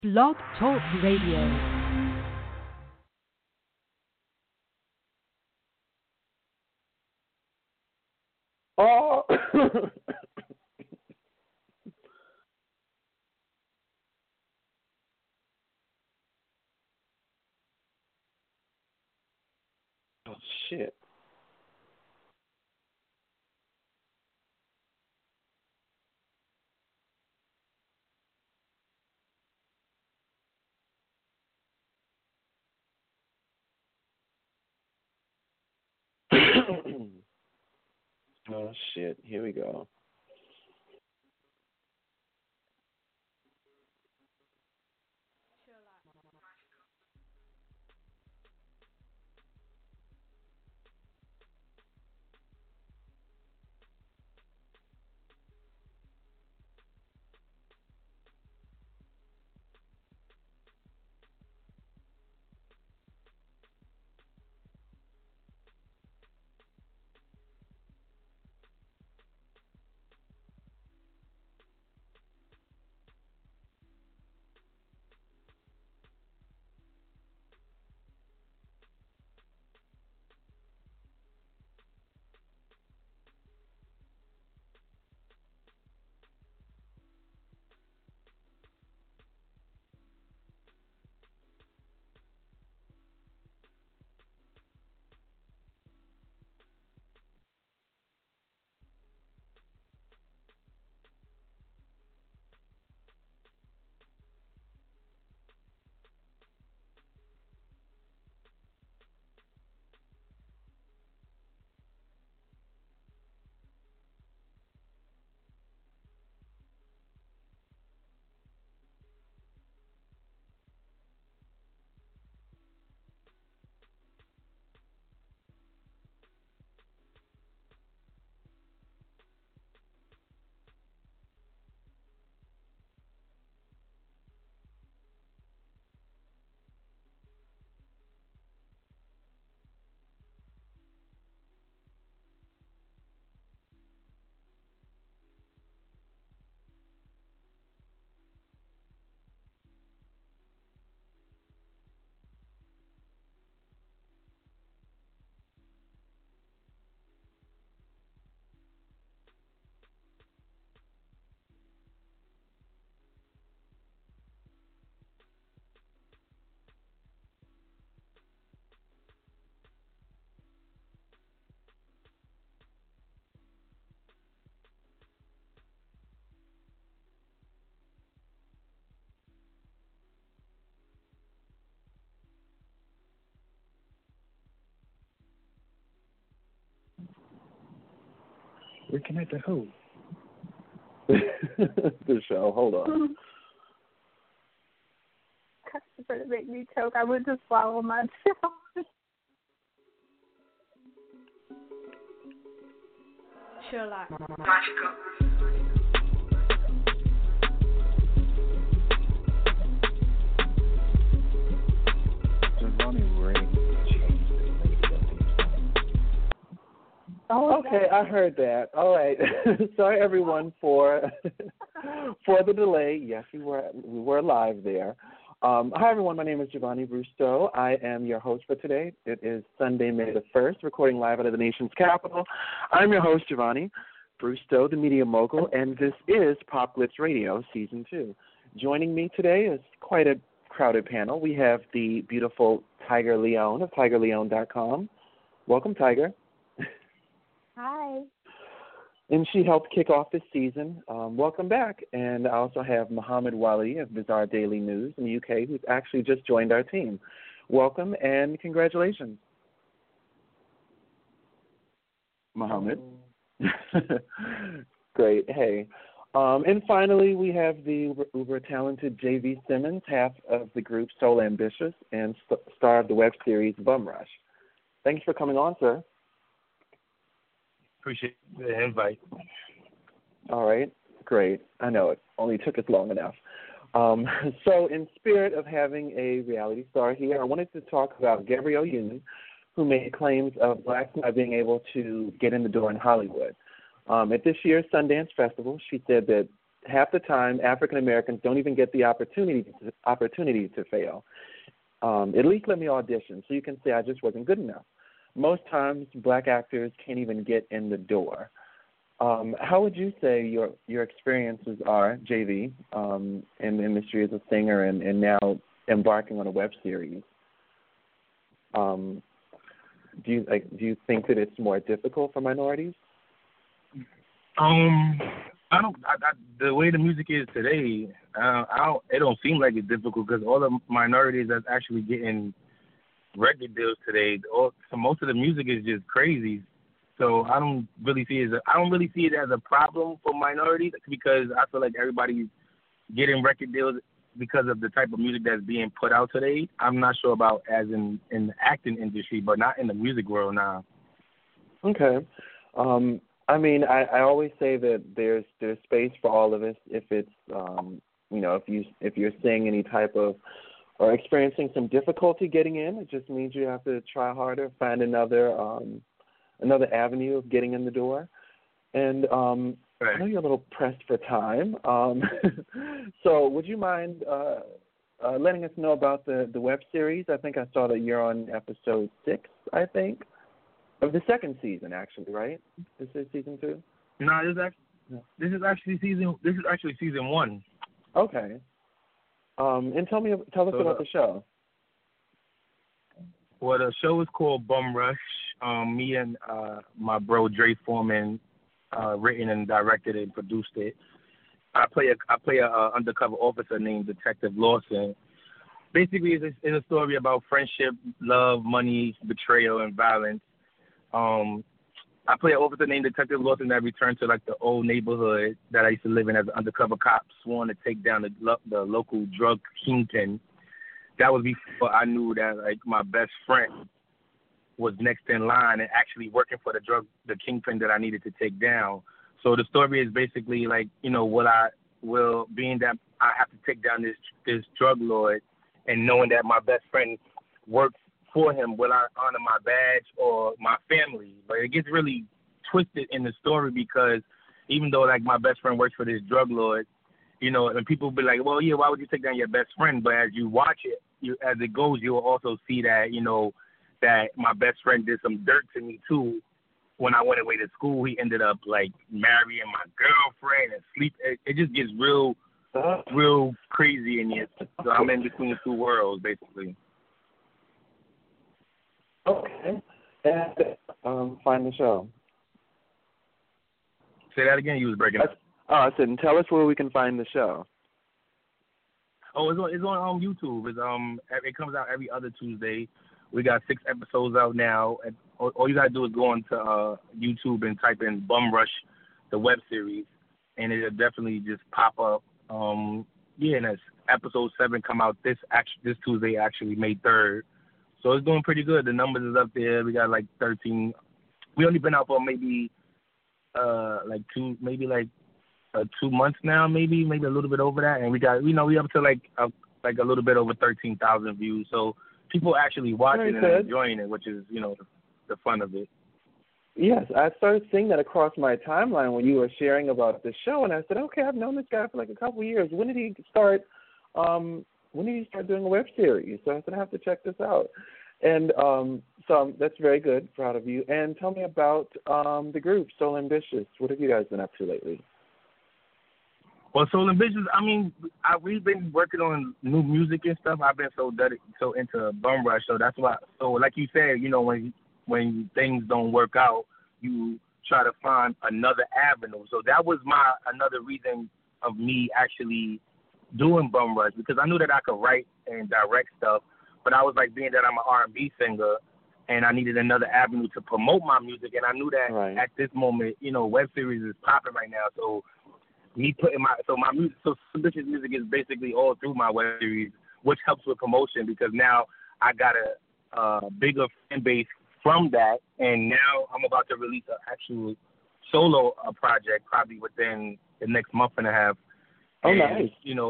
Blog Talk Radio. Oh, oh shit. Oh shit. Here we go. Reconnect to who? The show. Hold on. Customer to make me choke. I would just swallow myself. Sherlock. Giovanni Ray changed the radio theme Oh, Okay, I heard that. All right. Sorry, everyone, for the delay. Yes, we were live there. Hi, everyone. My name is Giovanni Rusto. I am your host for today. It is Sunday, May the 1st, recording live out of the nation's capital. I'm your host, Giovanni Rusto, the media mogul, and this is Pop Glitz Radio, Season 2. Joining me today is quite a crowded panel. We have the beautiful Tiger Leone of TigerLeone.com. Welcome, Tiger. Hi. And she helped kick off this season. Welcome back. And I also have Muhammad Wali of Bizarre Daily News in the UK, who's actually just joined our team. Welcome and congratulations. Muhammad. Great. Hey. And finally, we have the uber-talented J.V. Simmons, half of the group Soul Ambitious and star of the web series Bum Rush. Thanks for coming on, sir. Appreciate the invite. All right, great. I know it only took us long enough. So in spirit of having a reality star here, I wanted to talk about Gabrielle Union, who made claims of blacks not being able to get in the door in Hollywood. At this year's Sundance Festival, she said that half the time African Americans don't even get the opportunity to fail. At least let me audition, so you can say I just wasn't good enough. Most times, black actors can't even get in the door. How would you say your experiences are, JV, in the industry as a singer and now embarking on a web series? Do you think that it's more difficult for minorities? The way the music is today, it don't seem like it's difficult because all the minorities that's actually getting record deals today, so most of the music is just crazy. So I don't really see it as a problem for minorities because I feel like everybody's getting record deals because of the type of music that's being put out today. I'm not sure about as in the acting industry, but not in the music world now. Okay. I mean, I always say that there's space for all of us if it's if you're seeing any type of or experiencing some difficulty getting in, it just means you have to try harder, find another avenue of getting in the door. And right. I know you're a little pressed for time, so would you mind letting us know about the web series? I think I saw that you're on episode 6, I think. Of the second season, actually, right? This is season 2. No, this is actually season 1. Okay. And tell us about the show. Well, the show is called Bum Rush. Me and my bro Dre Foreman written and directed and produced it. I play a undercover officer named Detective Lawson. Basically, it's a story about friendship, love, money, betrayal, and violence. I play an officer named Detective Lawson that returned to like the old neighborhood that I used to live in as an undercover cop, sworn to take down the local drug kingpin. That was before I knew that like my best friend was next in line and actually working for the kingpin that I needed to take down. So the story is basically like, being that I have to take down this drug lord and knowing that my best friend works for him, will I honor my badge or my family? But it gets really twisted in the story because even though like my best friend works for this drug lord, and people will be like, well, yeah, why would you take down your best friend? But as you watch it, as it goes, you will also see that, that my best friend did some dirt to me too. When I went away to school, he ended up like marrying my girlfriend and sleep. It just gets real crazy in here. So I'm in between the two worlds, basically. Okay. And find the show. Say that again. You was breaking up. I said, and tell us where we can find the show. Oh, it's on YouTube. It comes out every other Tuesday. We got 6 episodes out now. All you gotta do is go onto YouTube and type in Bum Rush, the web series, and it'll definitely just pop up. And that's episode 7 come out this Tuesday, actually May 3rd. So it's doing pretty good. The numbers is up there. We got like 13. We only been out for maybe 2 months now, maybe a little bit over that, and we got we up to like a little bit over 13,000 views. So people actually watching and enjoying it, which is the fun of it. Yes, I started seeing that across my timeline when you were sharing about the show, and I said, okay, I've known this guy for like a couple of years. When did he start doing a web series? So I said, I have to check this out. And so that's very good. Proud of you. And tell me about the group, Soul Ambitious. What have you guys been up to lately? Well, Soul Ambitious, we've been working on new music and stuff. I've been so into Bum Rush, so that's why. So like you said, when things don't work out, you try to find another avenue. So that was another reason of me actually doing Bum Rush, because I knew that I could write and direct stuff, but I was like, being that I'm an R&B singer and I needed another avenue to promote my music, and I knew that At this moment, web series is popping right now, so me putting my music, so Ambitious music is basically all through my web series, which helps with promotion because now I got a bigger fan base from that, and now I'm about to release an actual solo project probably within the next month and a half. Oh, nice.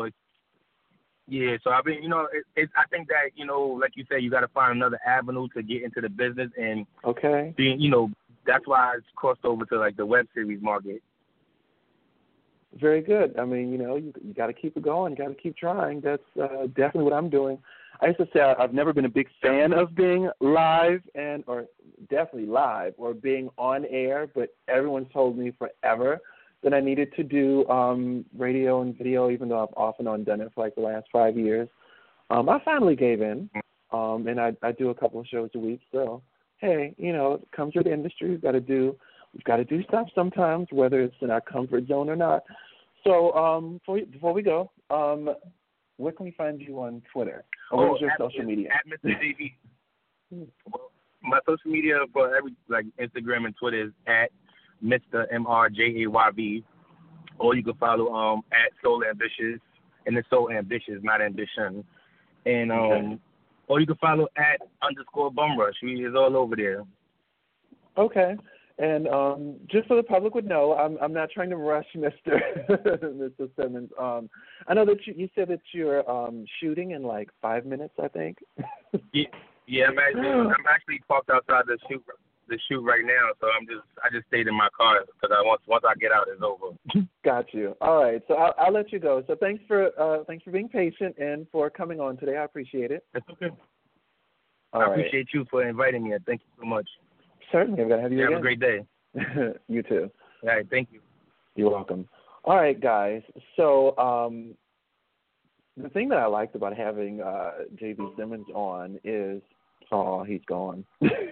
So I've been, I think that, like you said, you got to find another avenue to get into the business, and being, that's why it's crossed over to like the web series market. Very good. I mean, you got to keep it going. You got to keep trying. That's definitely what I'm doing. I used to say I've never been a big fan of being live or definitely live or being on air, but everyone's told me forever that I needed to do radio and video, even though I've off and on done it for like the last 5 years. I finally gave in, and I do a couple of shows a week. So, hey, it comes with the industry. We've got to do stuff sometimes, whether it's in our comfort zone or not. So before we go, where can we find you on Twitter? Or where's your social media? At Mr. JB. My social media for Instagram and Twitter is at Mr. MRJAYB. Or you can follow at Soul Ambitious, and it's Soul Ambitious, not Ambition. And or you can follow at _Bumrush. He is all over there. Okay. And just so the public would know, I'm not trying to rush Mr. Simmons. I know that you said that you're shooting in like 5 minutes, I think. Yeah, I'm actually parked outside the shoot right now, so I just stayed in my car because once I get out, it's over. Got you. All right, so I'll let you go. So thanks for being patient and for coming on today. I appreciate it. That's okay. I appreciate you for inviting me. Thank you so much. Certainly, I'm gonna have you again. Have a great day. You too. All right, thank you. You're welcome. All right, guys. So the thing that I liked about having J.B. Simmons on is, he's gone.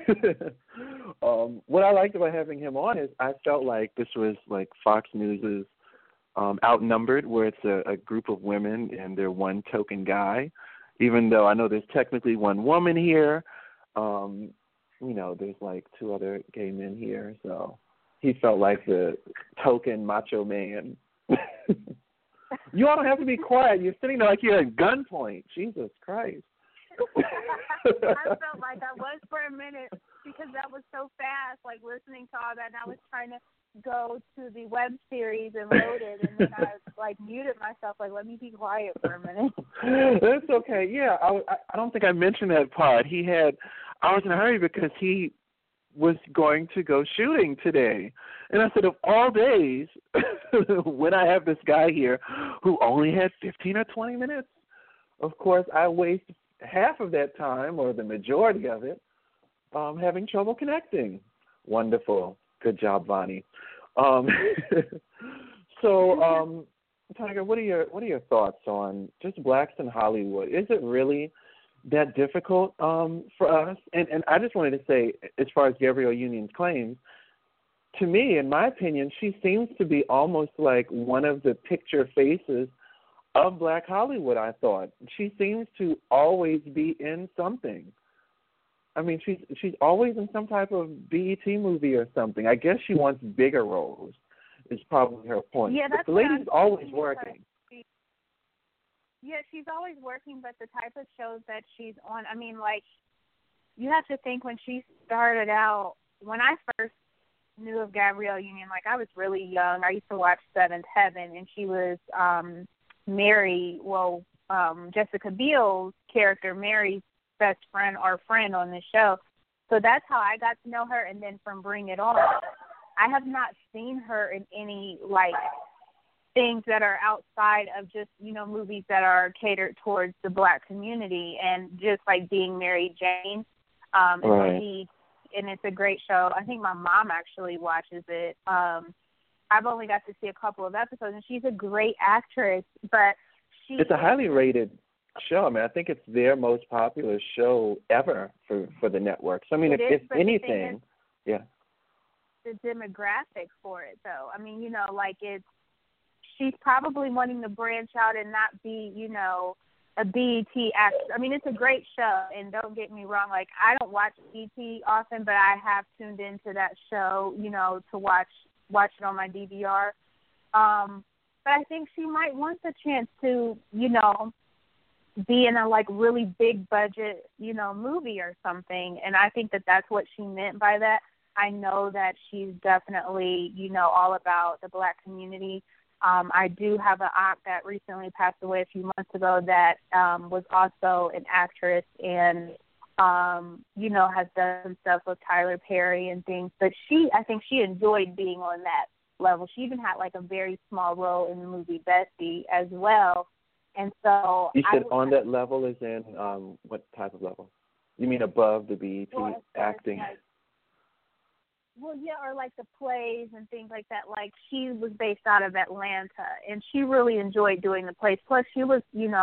What I liked about having him on is I felt like this was like Fox News's Outnumbered, where it's a group of women and they're one token guy. Even though I know there's technically one woman here, there's like 2 other gay men here, so he felt like the token macho man. You all don't have to be quiet. You're sitting there like you're at gunpoint. Jesus Christ. I felt like I was for a minute because that was so fast, like listening to all that, and I was trying to go to the web series and load it, and then I muted myself, let me be quiet for a minute. That's okay. Yeah, I don't think I mentioned that part. I was in a hurry because he was going to go shooting today. And I said, of all days, when I have this guy here who only had 15 or 20 minutes, of course I waste half of that time, or the majority of it, having trouble connecting. Wonderful. Good job, Vonnie. So, Tiger, what are your thoughts on just blacks in Hollywood? Is it really that difficult for us? And I just wanted to say, as far as Gabrielle Union's claims, to me, in my opinion, she seems to be almost like one of the picture faces of Black Hollywood, I thought. She seems to always be in something. I mean, she's always in some type of BET movie or something. I guess she wants bigger roles, is probably her point. Yeah, that's the lady's always working. Yeah, she's always working, but the type of shows that she's on, I mean, you have to think when she started out, when I first knew of Gabrielle Union, I was really young. I used to watch Seventh Heaven, and she was Jessica Biel's character, Mary's best friend or friend on the show. So that's how I got to know her, and then from Bring It On, I have not seen her in any, things that are outside of just, movies that are catered towards the Black community, and just being Mary Jane. Right. And it's a great show. I think my mom actually watches it. I've only got to see a couple of episodes, and she's a great actress, but it's a highly rated show. I mean, I think it's their most popular show ever for the network. So, I mean, if anything, yeah. The demographic for it, though. I mean, she's probably wanting to branch out and not be, a BET actress. I mean, it's a great show, and don't get me wrong, I don't watch BET often, but I have tuned into that show, to watch it on my DVR. But I think she might want the chance to, be in a really big budget, movie or something. And I think that that's what she meant by that. I know that she's definitely, all about the Black community. I do have an aunt that recently passed away a few months ago that was also an actress and, has done some stuff with Tyler Perry and things. But I think she enjoyed being on that level. She even had like a very small role in the movie Bessie as well. And so you said on that level is in what type of level? You mean above the BET acting? Well, yeah, or like the plays and things like that. Like she was based out of Atlanta, and she really enjoyed doing the plays. Plus, she was,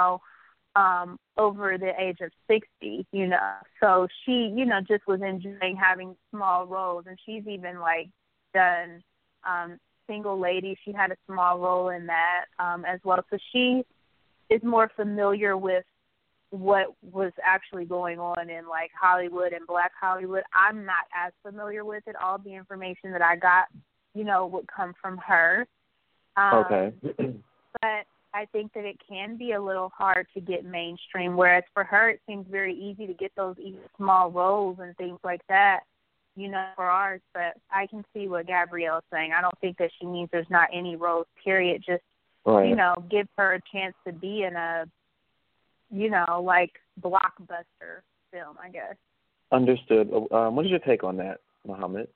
over the age of 60, so she, just was enjoying having small roles. And she's even like done Single Lady. She had a small role in that as well. So she is more familiar with what was actually going on in like Hollywood and Black Hollywood. I'm not as familiar with it. All the information that I got, would come from her. Okay. But I think that it can be a little hard to get mainstream, whereas for her it seems very easy to get those even small roles and things like that, for ours. But I can see what Gabrielle's saying. I don't think that she means there's not any roles, period. Just, right. Give her a chance to be in a like blockbuster film, I guess. Understood. What is your take on that, Muhammad?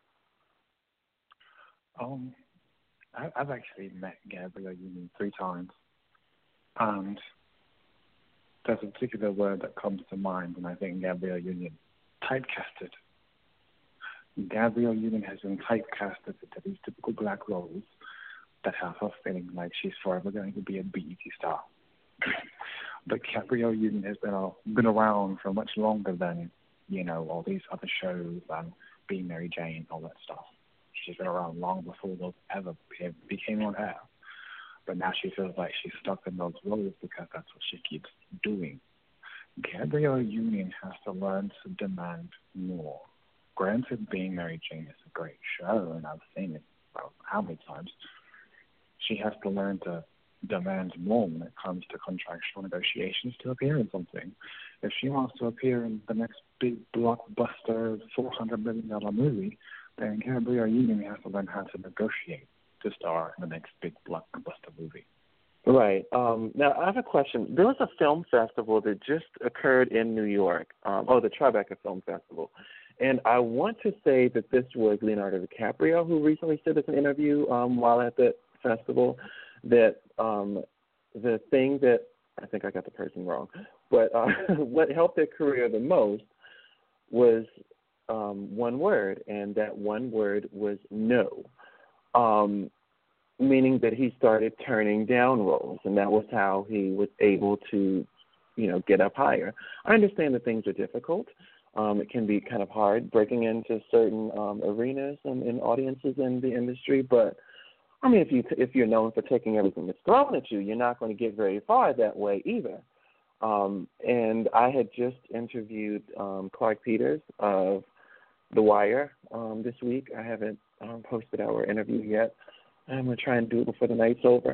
I've actually met Gabrielle Union 3 times, and there's a particular word that comes to mind when I think Gabrielle Union: typecasted. Gabrielle Union has been typecasted into these typical black roles that have her feeling like she's forever going to be a BET star. But Gabrielle Union has been around for much longer than, all these other shows and Being Mary Jane, all that stuff. She's been around long before those ever became on air. But now she feels like she's stuck in those roles because that's what she keeps doing. Gabrielle Union has to learn to demand more. Granted, Being Mary Jane is a great show, and I've seen it, how many times? She has to learn to demand more when it comes to contractual negotiations to appear in something. If she wants to appear in the next big blockbuster $400 million movie, then Gabrielle Union has to learn how to negotiate to star in the next big blockbuster movie. Right. Now, I have a question. There was a film festival that just occurred in New York, the Tribeca Film Festival. And I want to say that this was Leonardo DiCaprio who recently said this in an interview while at the festival, that the thing that, I think I got the person wrong, but what helped their career the most was one word, and that one word was no, meaning that he started turning down roles, and that was how he was able to, get up higher. I understand that things are difficult. It can be kind of hard breaking into certain arenas and audiences in the industry, but I mean, if you're known for taking everything that's thrown at you, you're not going to get very far that way either. And I had just interviewed Clark Peters of The Wire this week. I haven't posted our interview yet. I'm going to try and do it before the night's over.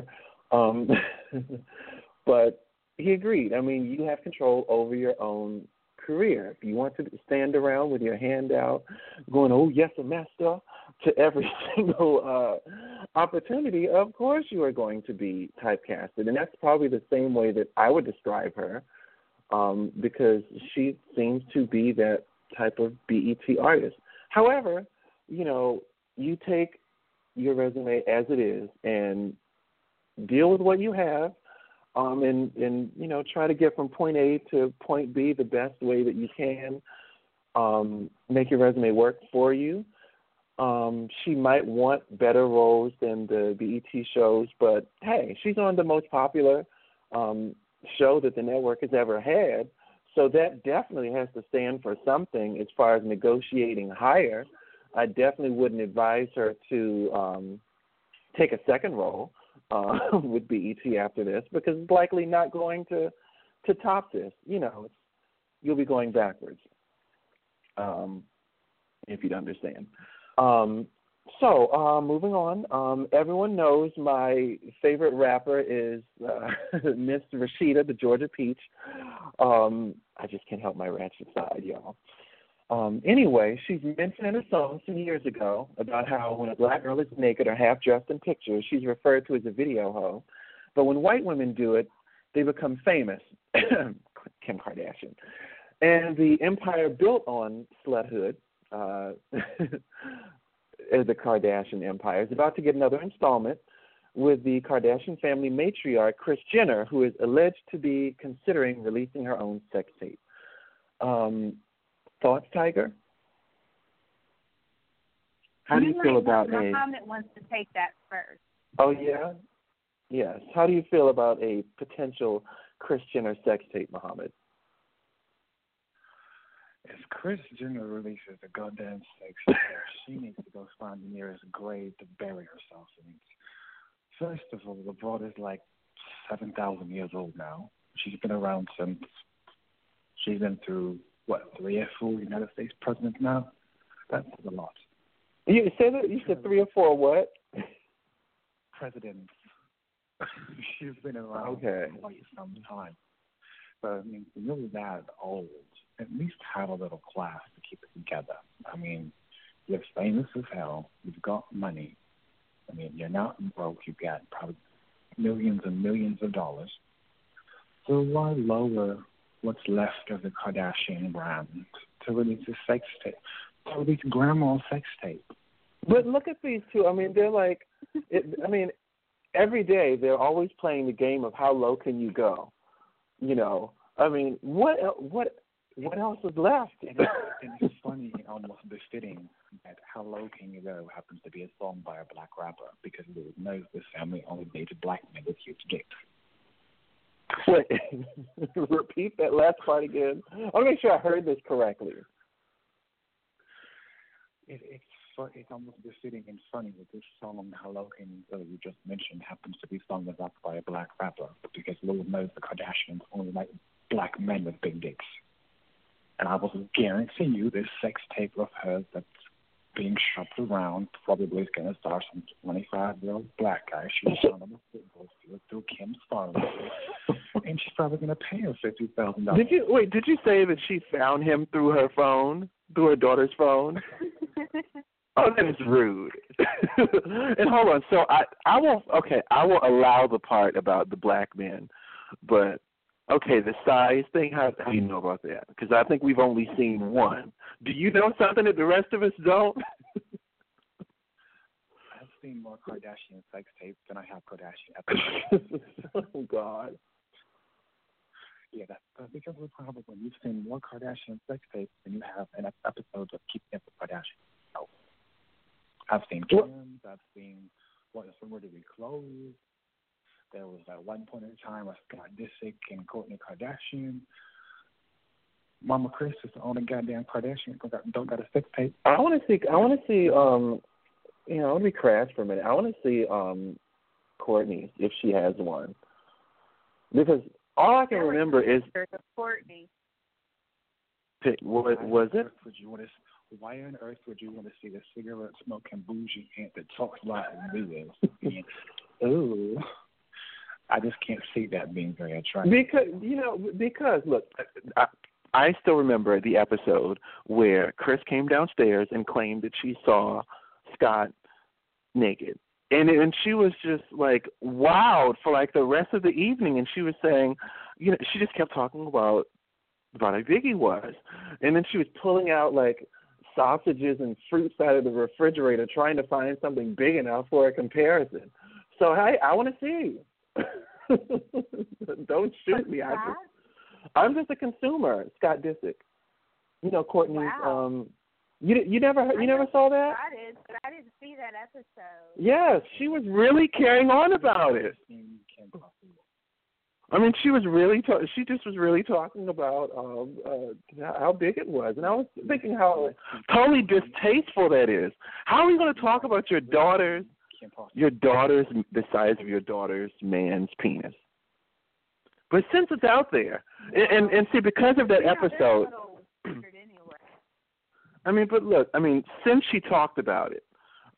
But he agreed. I mean, you have control over your own career. If you want to stand around with your hand out going, oh, yes, a master, to every single opportunity, of course you are going to be typecasted. And that's probably the same way that I would describe her, because she seems to be that type of BET artist. However, you take your resume as it is and deal with what you have, and try to get from point A to point B the best way that you can. Make your resume work for you. She might want better roles than the BET shows, but hey, she's on the most popular show that the network has ever had, so that definitely has to stand for something as far as negotiating higher. I definitely wouldn't advise her to take a second role with BET after this, because it's likely not going to top this. You'll be going backwards, if you'd understand. So moving on, everyone knows my favorite rapper is Miss Rashida, the Georgia Peach. I just can't help my ratchet side, y'all. Anyway, she's mentioned in a song some years ago about how when a black girl is naked or half-dressed in pictures, she's referred to as a video hoe. But when white women do it, they become famous. Kim Kardashian. And the empire built on sluthood the Kardashian empire is about to get another installment with the Kardashian family matriarch, Kris Jenner, who is alleged to be considering releasing her own sex tape. Thoughts, Tiger? How do you feel about a... Muhammad wants to take that first. Oh, yeah? Yes. How do you feel about a potential Kris Jenner sex tape, Muhammad? If Kris Jenner releases a goddamn sex tape, she needs to go find the nearest grave to bury herself in. First of all, the broad is like 7,000 years old now. She's been around since she's been through, 3 or 4 United States presidents now? That's a lot. You said 3 or 4 what? Presidents. She's been around okay. for quite some time. But, I mean, when you're that old, at least have a little class to keep it together. I mean, you're famous as hell. You've got money. I mean, you're not broke. You've got probably millions and millions of dollars. So why lower what's left of the Kardashian brand to release a sex tape? To release grandma's sex tape. But look at these two. I mean, they're like, every day they're always playing the game of how low can you go. You know, I mean, what else is left? And it's funny and almost befitting that How Low Can You Go happens to be a song by a black rapper because Lord knows this family only dated black men with huge dicks. Wait, repeat that last part again. I want to make sure I heard this correctly. It's almost befitting and funny that this song, How Low Can You Go, you just mentioned, happens to be sung and rapped by a black rapper because Lord knows the Kardashians only like black men with big dicks. And I will guarantee you this sex tape of hers that's being shopped around probably is going to star some 25-year-old black guy she found on the football field through Kim's phone. And she's probably going to pay her $50,000. Did you say that she found him through her phone, through her daughter's phone? Oh, that is rude. And hold on, so I will allow the part about the black men, but okay, the size thing, how do you know about that? Because I think we've only seen one. Do you know something that the rest of us don't? I've seen more Kardashian sex tapes than I have Kardashian episodes. Oh, God. Yeah, that's because of the problem when you've seen more Kardashian sex tapes than you have an episodes of Keeping Up with Kardashian. No. I've seen Kim's, I've seen Somewhere to Be Closed. There was at one point in time with Scott Disick and Kourtney Kardashian. Mama Kris is the only goddamn Kardashian don't got a sex tape. I want to see. I want to be crass for a minute. I want to see Kourtney's if she has one, because all I can remember is Kourtney. Was it? Why on earth would you want to see the cigarette smoking bougie aunt that talks like this? Ooh. I just can't see that being very attractive. Because look, I still remember the episode where Kris came downstairs and claimed that she saw Scott naked. And she was just like wowed for like the rest of the evening, and she was saying, she just kept talking about how big he was. And then she was pulling out like sausages and fruits out of the refrigerator trying to find something big enough for a comparison. So hey, I want to see. Don't shoot me. I'm just a consumer. Scott Disick, Kourtney's. Wow. You never saw that? I did, but I didn't see that episode. Yes, she was really carrying on about it. I mean, she was really just was really talking about how big it was, and I was thinking how totally distasteful that is. How are you going to talk about the size of your daughter's man's penis? But since it's out there, and see, because of that episode, I mean, but look, since she talked about it,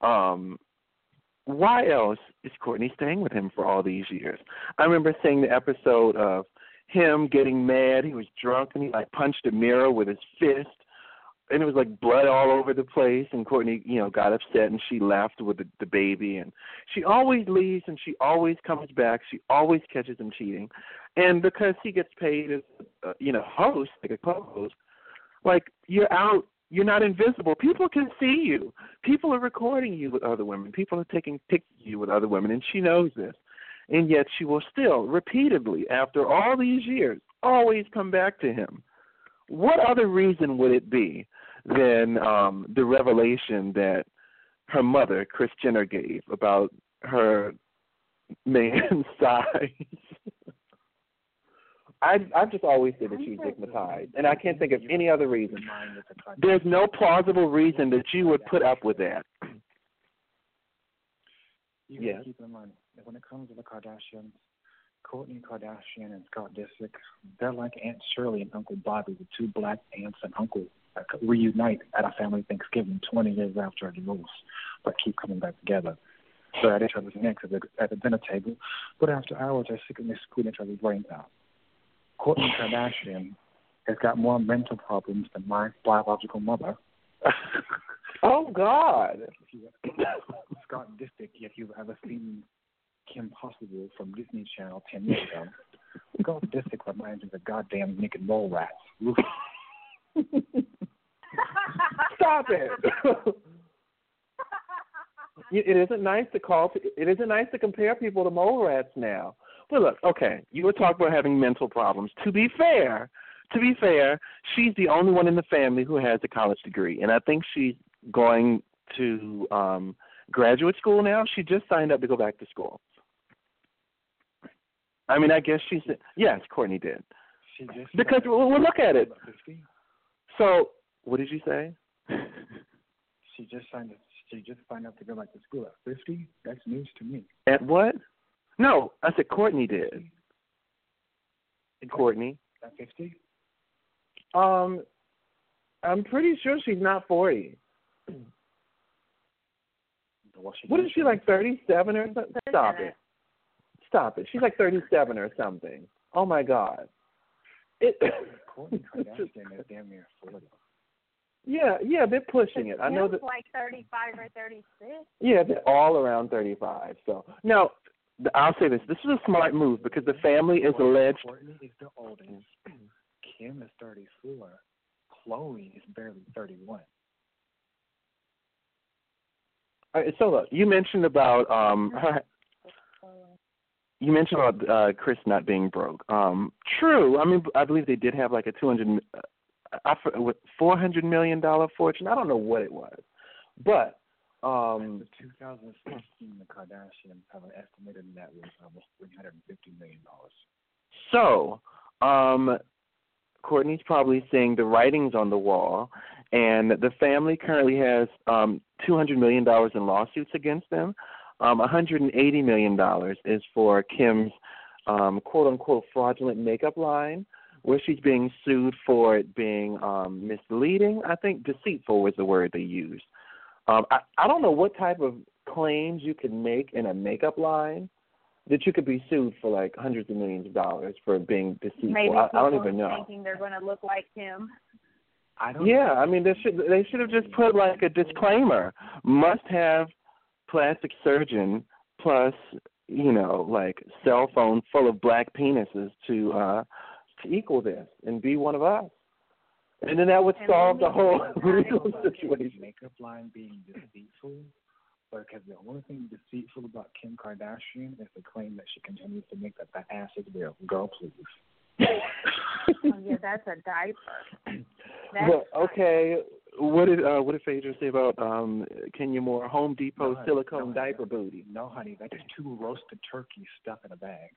why else is Kourtney staying with him for all these years? I remember seeing the episode of him getting mad. He was drunk, and he punched a mirror with his fist. And it was like blood all over the place, and Kourtney, got upset, and she left with the baby. And she always leaves, and she always comes back. She always catches him cheating. And because he gets paid as, host, like a co-host, like you're out You're not invisible. People can see you. People are recording you with other women. People are taking pictures of you with other women, and she knows this. And yet she will still, repeatedly, after all these years, always come back to him. What other reason would it be than the revelation that her mother, Kris Jenner, gave about her man's size? I've just always said that she's stigmatized, and I can't think of any other reason. There's no plausible reason that you would put up with that. You have to keep in mind that when it comes to the Kardashians, Kourtney Kardashian and Scott Disick, they're like Aunt Shirley and Uncle Bobby, the two black aunts and uncle reunite at a family Thanksgiving 20 years after a divorce, but keep coming back together. They're at each other's necks at the dinner table, but after hours they're secretly screwing each other's brains out. Kourtney Kardashian has got more mental problems than my biological mother. Oh, God. Scott Disick, if you've ever seen Kim Possible from Disney Channel 10 years ago, Scott Disick reminds me of the goddamn naked mole rats. Stop it. It isn't nice to compare people to mole rats now. But look, okay, you were talking about having mental problems. To be fair, she's the only one in the family who has a college degree, and I think she's going to graduate school now. She just signed up to go back to school. I mean, I guess yes, Kourtney did. Because we'll look at it. So, what did you say? She just signed up to go back to school at 50? That's news to me. At what? No, I said Kourtney did. Kourtney. At 50? I'm pretty sure she's not 40. What is she, like 37 or something? Stop it. She's like 37 or something. Oh, my God. Kourtney Kardashian is damn near 40. Yeah, they're pushing it. I know that. Like 35 or 36. Yeah, they're all around 35. So now, I'll say this: this is a smart move because the family is alleged. Kourtney is the oldest. Kim is 34. Khloe is barely 31. So look, you mentioned about her. You mentioned about Kris not being broke. True. I mean, I believe they did have like a $400 million fortune. I don't know what it was, but in 2016, the Kardashians have an estimated net worth of almost $350 million. So, Kourtney's probably seeing the writings on the wall, and the family currently has $200 million in lawsuits against them. $180 million is for Kim's quote-unquote fraudulent makeup line, where she's being sued for it being misleading. I think deceitful was the word they used. I don't know what type of claims you can make in a makeup line that you could be sued for like hundreds of millions of dollars for being deceitful. Maybe I don't even know. Thinking they're going to look like him. I mean, they should have just put like a disclaimer: must have plastic surgeon plus like cell phone full of black penises to equal this and be one of us. And then that would solve the whole legal situation. Makeup line being deceitful, because the only thing deceitful about Kim Kardashian is the claim that she continues to make that ass is real. Girl, please. Oh, yeah, that's a diaper. Well, okay. What did Phaedra say about Kenya Moore Home Depot silicone diaper booty? No, honey, that's 2 roasted turkeys stuck in a bag.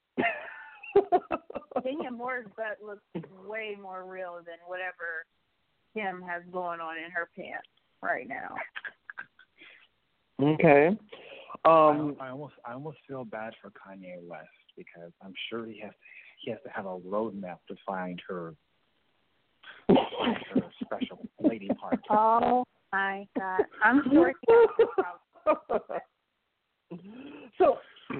Kenya Moore's butt looks way more real than whatever Kim has going on in her pants right now. Okay. I almost feel bad for Kanye West because I'm sure he has to have a roadmap to find her special lady part. Oh my God! I'm sure he has a problem. So.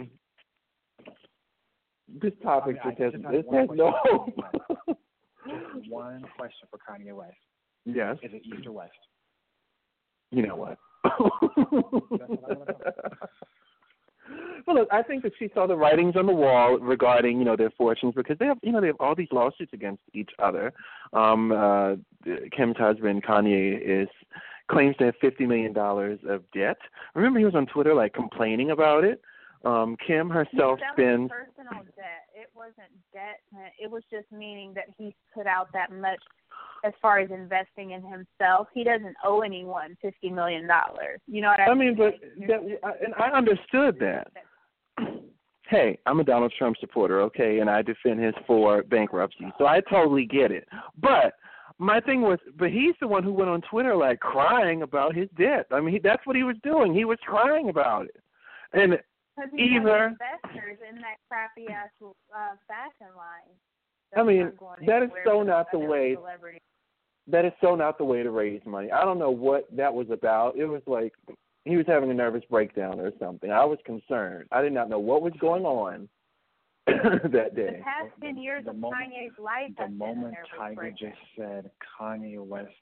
This topic has no hope. Just one question for Kanye West. Yes. Is it East or West? You know what? Well, look, I think that she saw the writings on the wall regarding, their fortunes because they have all these lawsuits against each other. Kim's husband, Kanye, claims to have $50 million of debt. Remember, he was on Twitter, complaining about it. Kim herself spends... That was personal debt. It wasn't debt. It was just meaning that he put out that much as far as investing in himself. He doesn't owe anyone $50 million. You know what I mean? And I understood that. Hey, I'm a Donald Trump supporter, okay, and I defend his for bankruptcy, so I totally get it. But my thing was, he's the one who went on Twitter crying about his debt. I mean, that's what he was doing. He was crying about it. And either investors in that crappy ass fashion line. I mean, that is so not the way. That is so not the way to raise money. I don't know what that was about. It was like he was having a nervous breakdown or something. I was concerned. I did not know what was going on that day. The past 10 years of Kanye's life. The moment Tiger just said Kanye West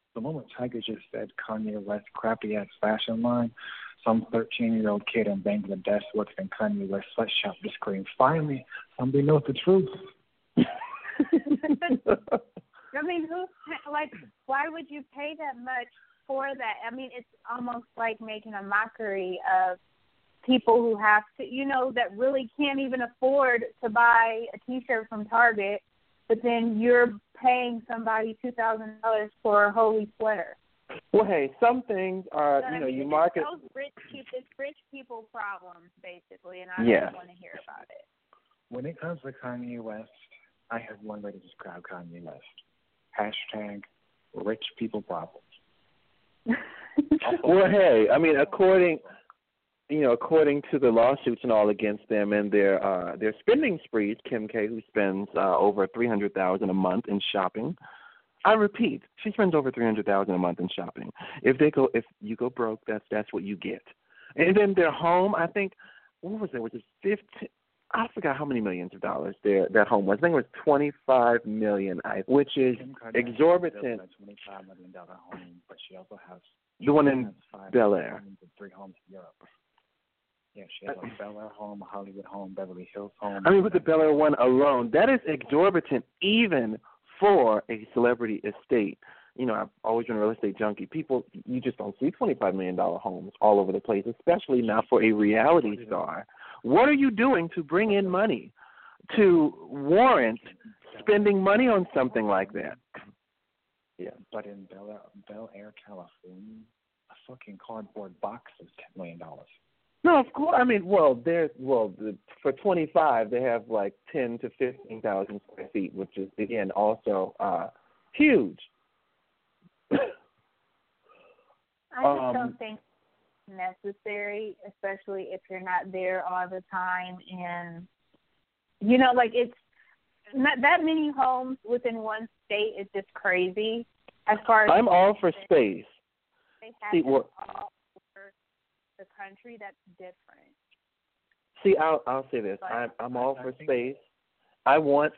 crappy ass fashion line, some 13-year-old kid in Bangladesh works in Kanye West sweatshop to scream, finally, somebody knows the truth. I mean, why would you pay that much for that? I mean, it's almost like making a mockery of people who have to, that really can't even afford to buy a T-shirt from Target, but then you're paying somebody $2,000 for a holy sweater. Well, hey, some things are, you market. It's rich people problems, basically, and I don't want to hear about it. When it comes to Kanye West, I have one way to describe Kanye West. # rich people problems. Well, hey, I mean, according to the lawsuits and all against them and their spending sprees, Kim K, who spends over $300,000 a month in shopping. I repeat, she spends over $300,000 a month in shopping. If you go broke, that's what you get. And then their home, I think, what was it? Was it 15? I forgot how many millions of dollars that home was. I think it was $25 million, which is exorbitant. A $25 million home, but she also has the one in Bel Air. 3 homes in Europe. Yeah, she has a Bel Air home, a Hollywood home, Beverly Hills home. I mean, with the Bel Air one alone, that is exorbitant, even for a celebrity estate. I've always been a real estate junkie. People, you just don't see $25 million homes all over the place, especially not for a reality star. What are you doing to bring in money to warrant spending money on something like that? Yeah, but in Bel Air, California, a fucking cardboard box is $10 million. No, of course. I mean, for 25, they have 10 to 15,000 square feet, which is again also huge. I just don't think it's necessary, especially if you're not there all the time. And it's not that many homes within one state is just crazy. As far as I'm all for space. They have all over the country. That's different. See, I'll say this. I'm all for space. I want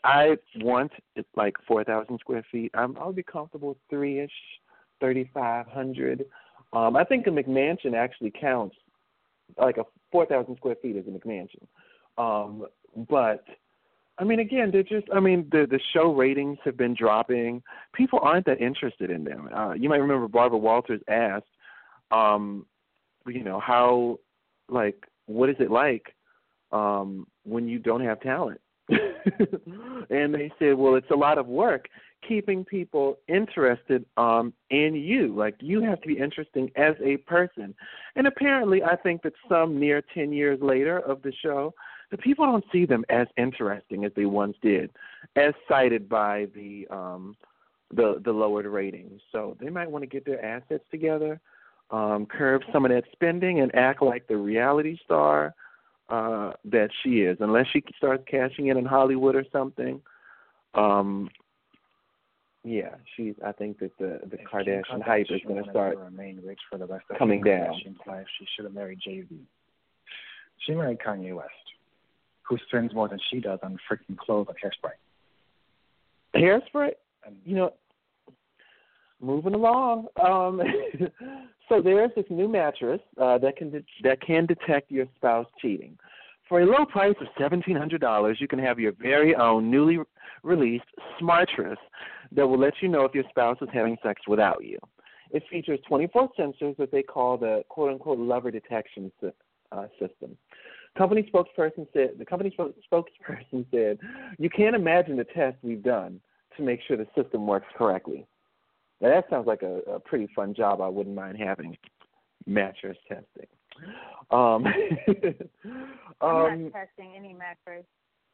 4,000 square feet. I'll be comfortable with 3-ish, 3,500. I think a McMansion actually counts. A 4,000 square feet is a McMansion. But I mean, again, the show ratings have been dropping. People aren't that interested in them. You might remember Barbara Walters asked, how, what is it like when you don't have talent? And they said, well, it's a lot of work keeping people interested in you. You have to be interesting as a person. And apparently, I think that some near 10 years later of the show, the people don't see them as interesting as they once did, as cited by the lowered ratings. So they might want to get their assets together, curb some of that spending, and act like the reality star that she is. Unless she starts cashing in Hollywood or something. I think that the Kardashian hype is going to start remain rich for the rest of coming down. Life. She should have married Jay-Z. She married Kanye West, who spends more than she does on freaking clothes and hairspray. Hairspray? Moving along. So there's this new mattress that can detect your spouse cheating. For a low price of $1,700, you can have your very own newly released Smartress that will let you know if your spouse is having sex without you. It features 24 sensors that they call the quote-unquote lover detection system. The company spokesperson said, "You can't imagine the tests we've done to make sure the system works correctly." Now, that sounds like a pretty fun job I wouldn't mind having, mattress testing. I'm not testing any mattress.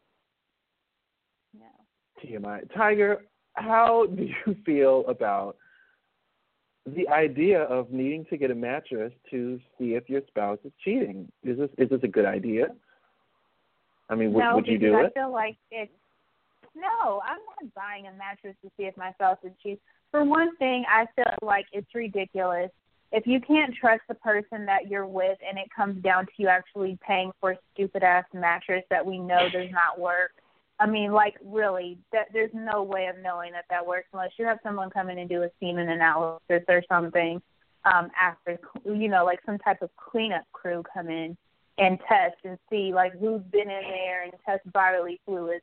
No. TMI. Tiger, how do you feel about the idea of needing to get a mattress to see if your spouse is cheating? Is this a good idea? I mean, would you do it? I feel like no, I'm not buying a mattress to see if my spouse is cheating. For one thing, I feel like it's ridiculous. If you can't trust the person that you're with and it comes down to you actually paying for a stupid-ass mattress that we know does not work, I mean, like, really, there's no way of knowing that works unless you have someone come in and do a semen analysis or something after, like some type of cleanup crew come in and test and see, like, who's been in there and test bodily fluids.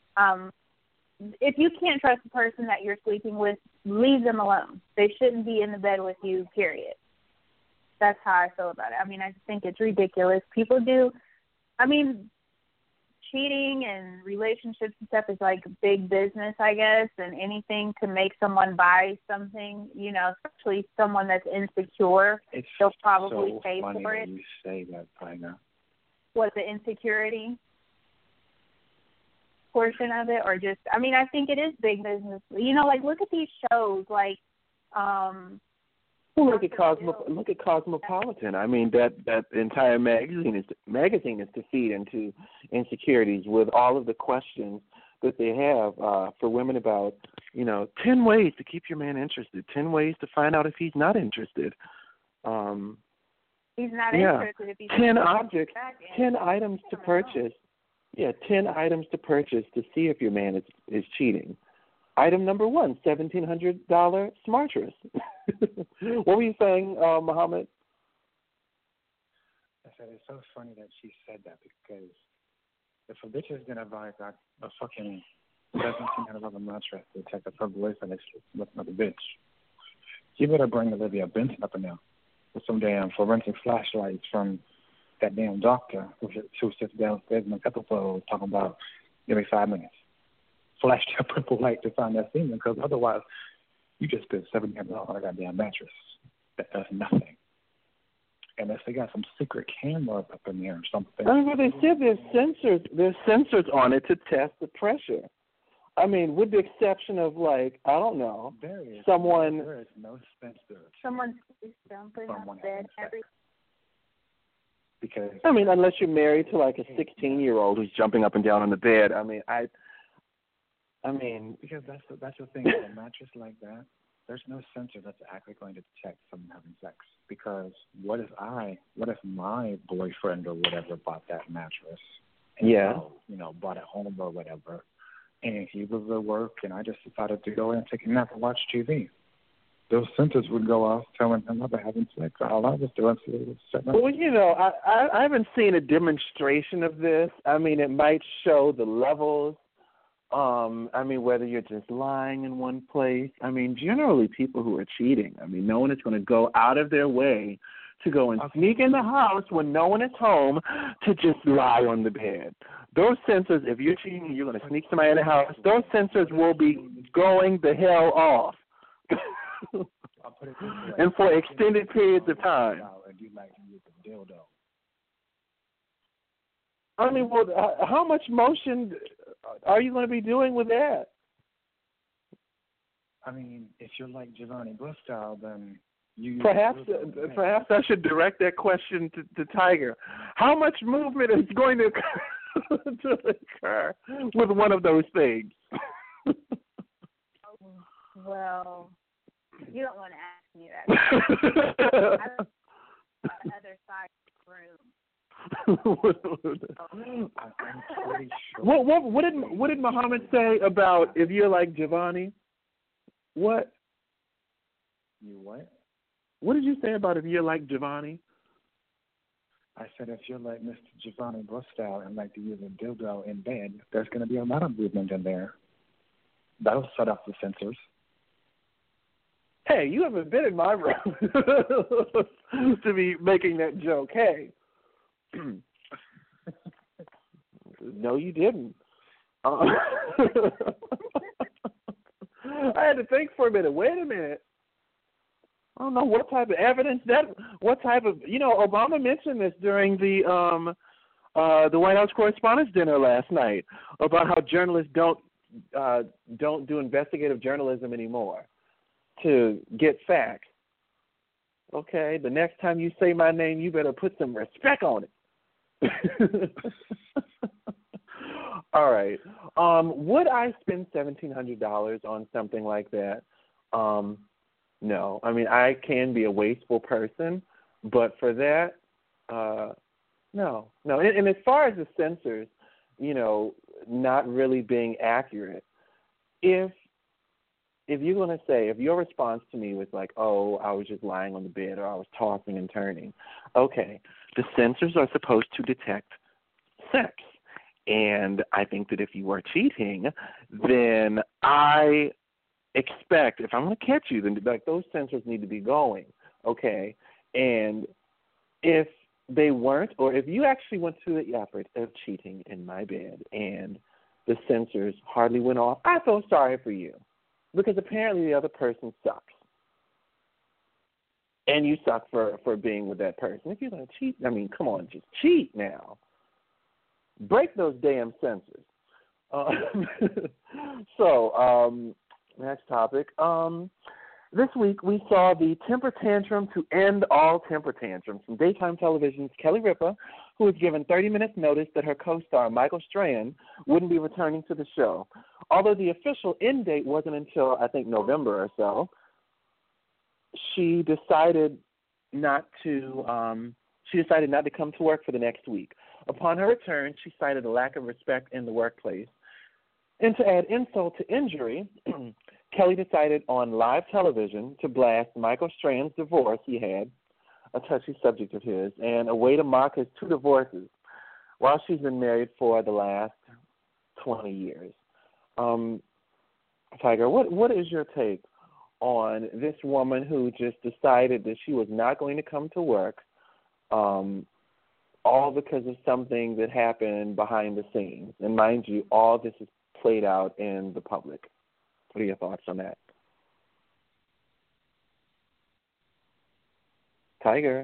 If you can't trust the person that you're sleeping with, leave them alone. They shouldn't be in the bed with you, period. That's how I feel about it. I mean, I just think it's ridiculous. People do, cheating and relationships and stuff is like big business, I guess, and anything to make someone buy something, especially someone that's insecure, they'll probably pay for it. You say that, Tina. What, the insecurity portion of it, or just, I think it is big business. Look at these shows, look at Cosmopolitan. I mean, that entire magazine is to feed into insecurities with all of the questions that they have for women about, 10 ways to keep your man interested, 10 ways to find out if he's not interested. He's not interested if he's 10 objects, 10 items to purchase. Yeah, 10 items to purchase to see if your man is cheating. Item number 1, $1,700 Smartress. What were you saying, Muhammad? I said it's so funny that she said that, because if a bitch is gonna buy a fucking $1,700 mattress to check up her boyfriend with another bitch, you better bring Olivia Benson up in there with some damn forensic flashlights from that damn doctor who sits downstairs in an episode talking about every 5 minutes. Flash that purple light to find that semen, because otherwise you just spent $700 on a goddamn mattress that does nothing. Unless they got some secret camera up in there or something. Well, they said there's sensors on it to test the pressure. With the exception of, I don't know, there is no sensor. Someone's jumping on bed every. Because unless you're married to a 16-year-old who's jumping up and down on the bed, because that's the thing. With a mattress like that, there's no sensor that's actually going to detect someone having sex. Because what if my boyfriend or whatever bought that mattress? And bought it home or whatever, and he was at work, and I just decided to go in and take a nap and watch TV. Those sensors would go off telling him about having sex. All I was doing was setting up. Well, I haven't seen a demonstration of this. It might show the levels. Whether you're just lying in one place. Generally people who are cheating, no one is going to go out of their way to go and sneak in the house when no one is home to just lie on the bed. Those sensors, if you're cheating and you're going to sneak somebody in the house, those sensors will be going the hell off. I'll put it this way. And for extended periods of time. You like to use a dildo. How much motion are you going to be doing with that? If you're like Giovanni Bush style, then you perhaps I should direct that question to Tiger. How much movement is going to occur with one of those things? Well, you don't want to ask me that. I'm on the other side of the room. I'm pretty sure. What did Muhammad say about if you're like Giovanni? What? You what? What did you say about if you're like Giovanni? I said, if you're like Mr. Giovanni Bristow and like to use a dildo in bed, there's going to be a lot of movement in there. That'll set off the sensors. Hey, you haven't been in my room to be making that joke. Hey. No, you didn't. I had to think for a minute. Wait a minute. I don't know what type of evidence Obama mentioned this during the White House Correspondents' Dinner last night about how journalists don't do investigative journalism anymore to get facts. Okay, the next time you say my name, you better put some respect on it. All right. Would I spend $1,700 on something like that? No. I mean, I can be a wasteful person, but for that, no. And as far as the censors, not really being accurate, if you're going to say, if your response to me was like, oh, I was just lying on the bed or I was tossing and turning, okay, the censors are supposed to detect sex. And I think that if you are cheating, then I expect, if I'm going to catch you, then like those censors need to be going, okay? And if they weren't, or if you actually went through the effort of cheating in my bed and the censors hardly went off, I feel sorry for you because apparently the other person sucks. And you suck for being with that person. If you're going to cheat, I mean, come on, just cheat now. Break those damn censors. Next topic. This week we saw the temper tantrum to end all temper tantrums from daytime television's Kelly Ripa, who was given 30 minutes notice that her co-star Michael Strahan wouldn't be returning to the show. Although the official end date wasn't until, I think, November or so, she decided not to come to work for the next week. Upon her return, she cited a lack of respect in the workplace. And to add insult to injury, Kelly decided on live television to blast Michael Strahan's divorce he had, a touchy subject of his, and a way to mock his 2 divorces while she's been married for the last 20 years. Tiger, what is your take on this woman who just decided that she was not going to come to work, all because of something that happened behind the scenes? And mind you, all this is played out in the public. What are your thoughts on that? Tiger.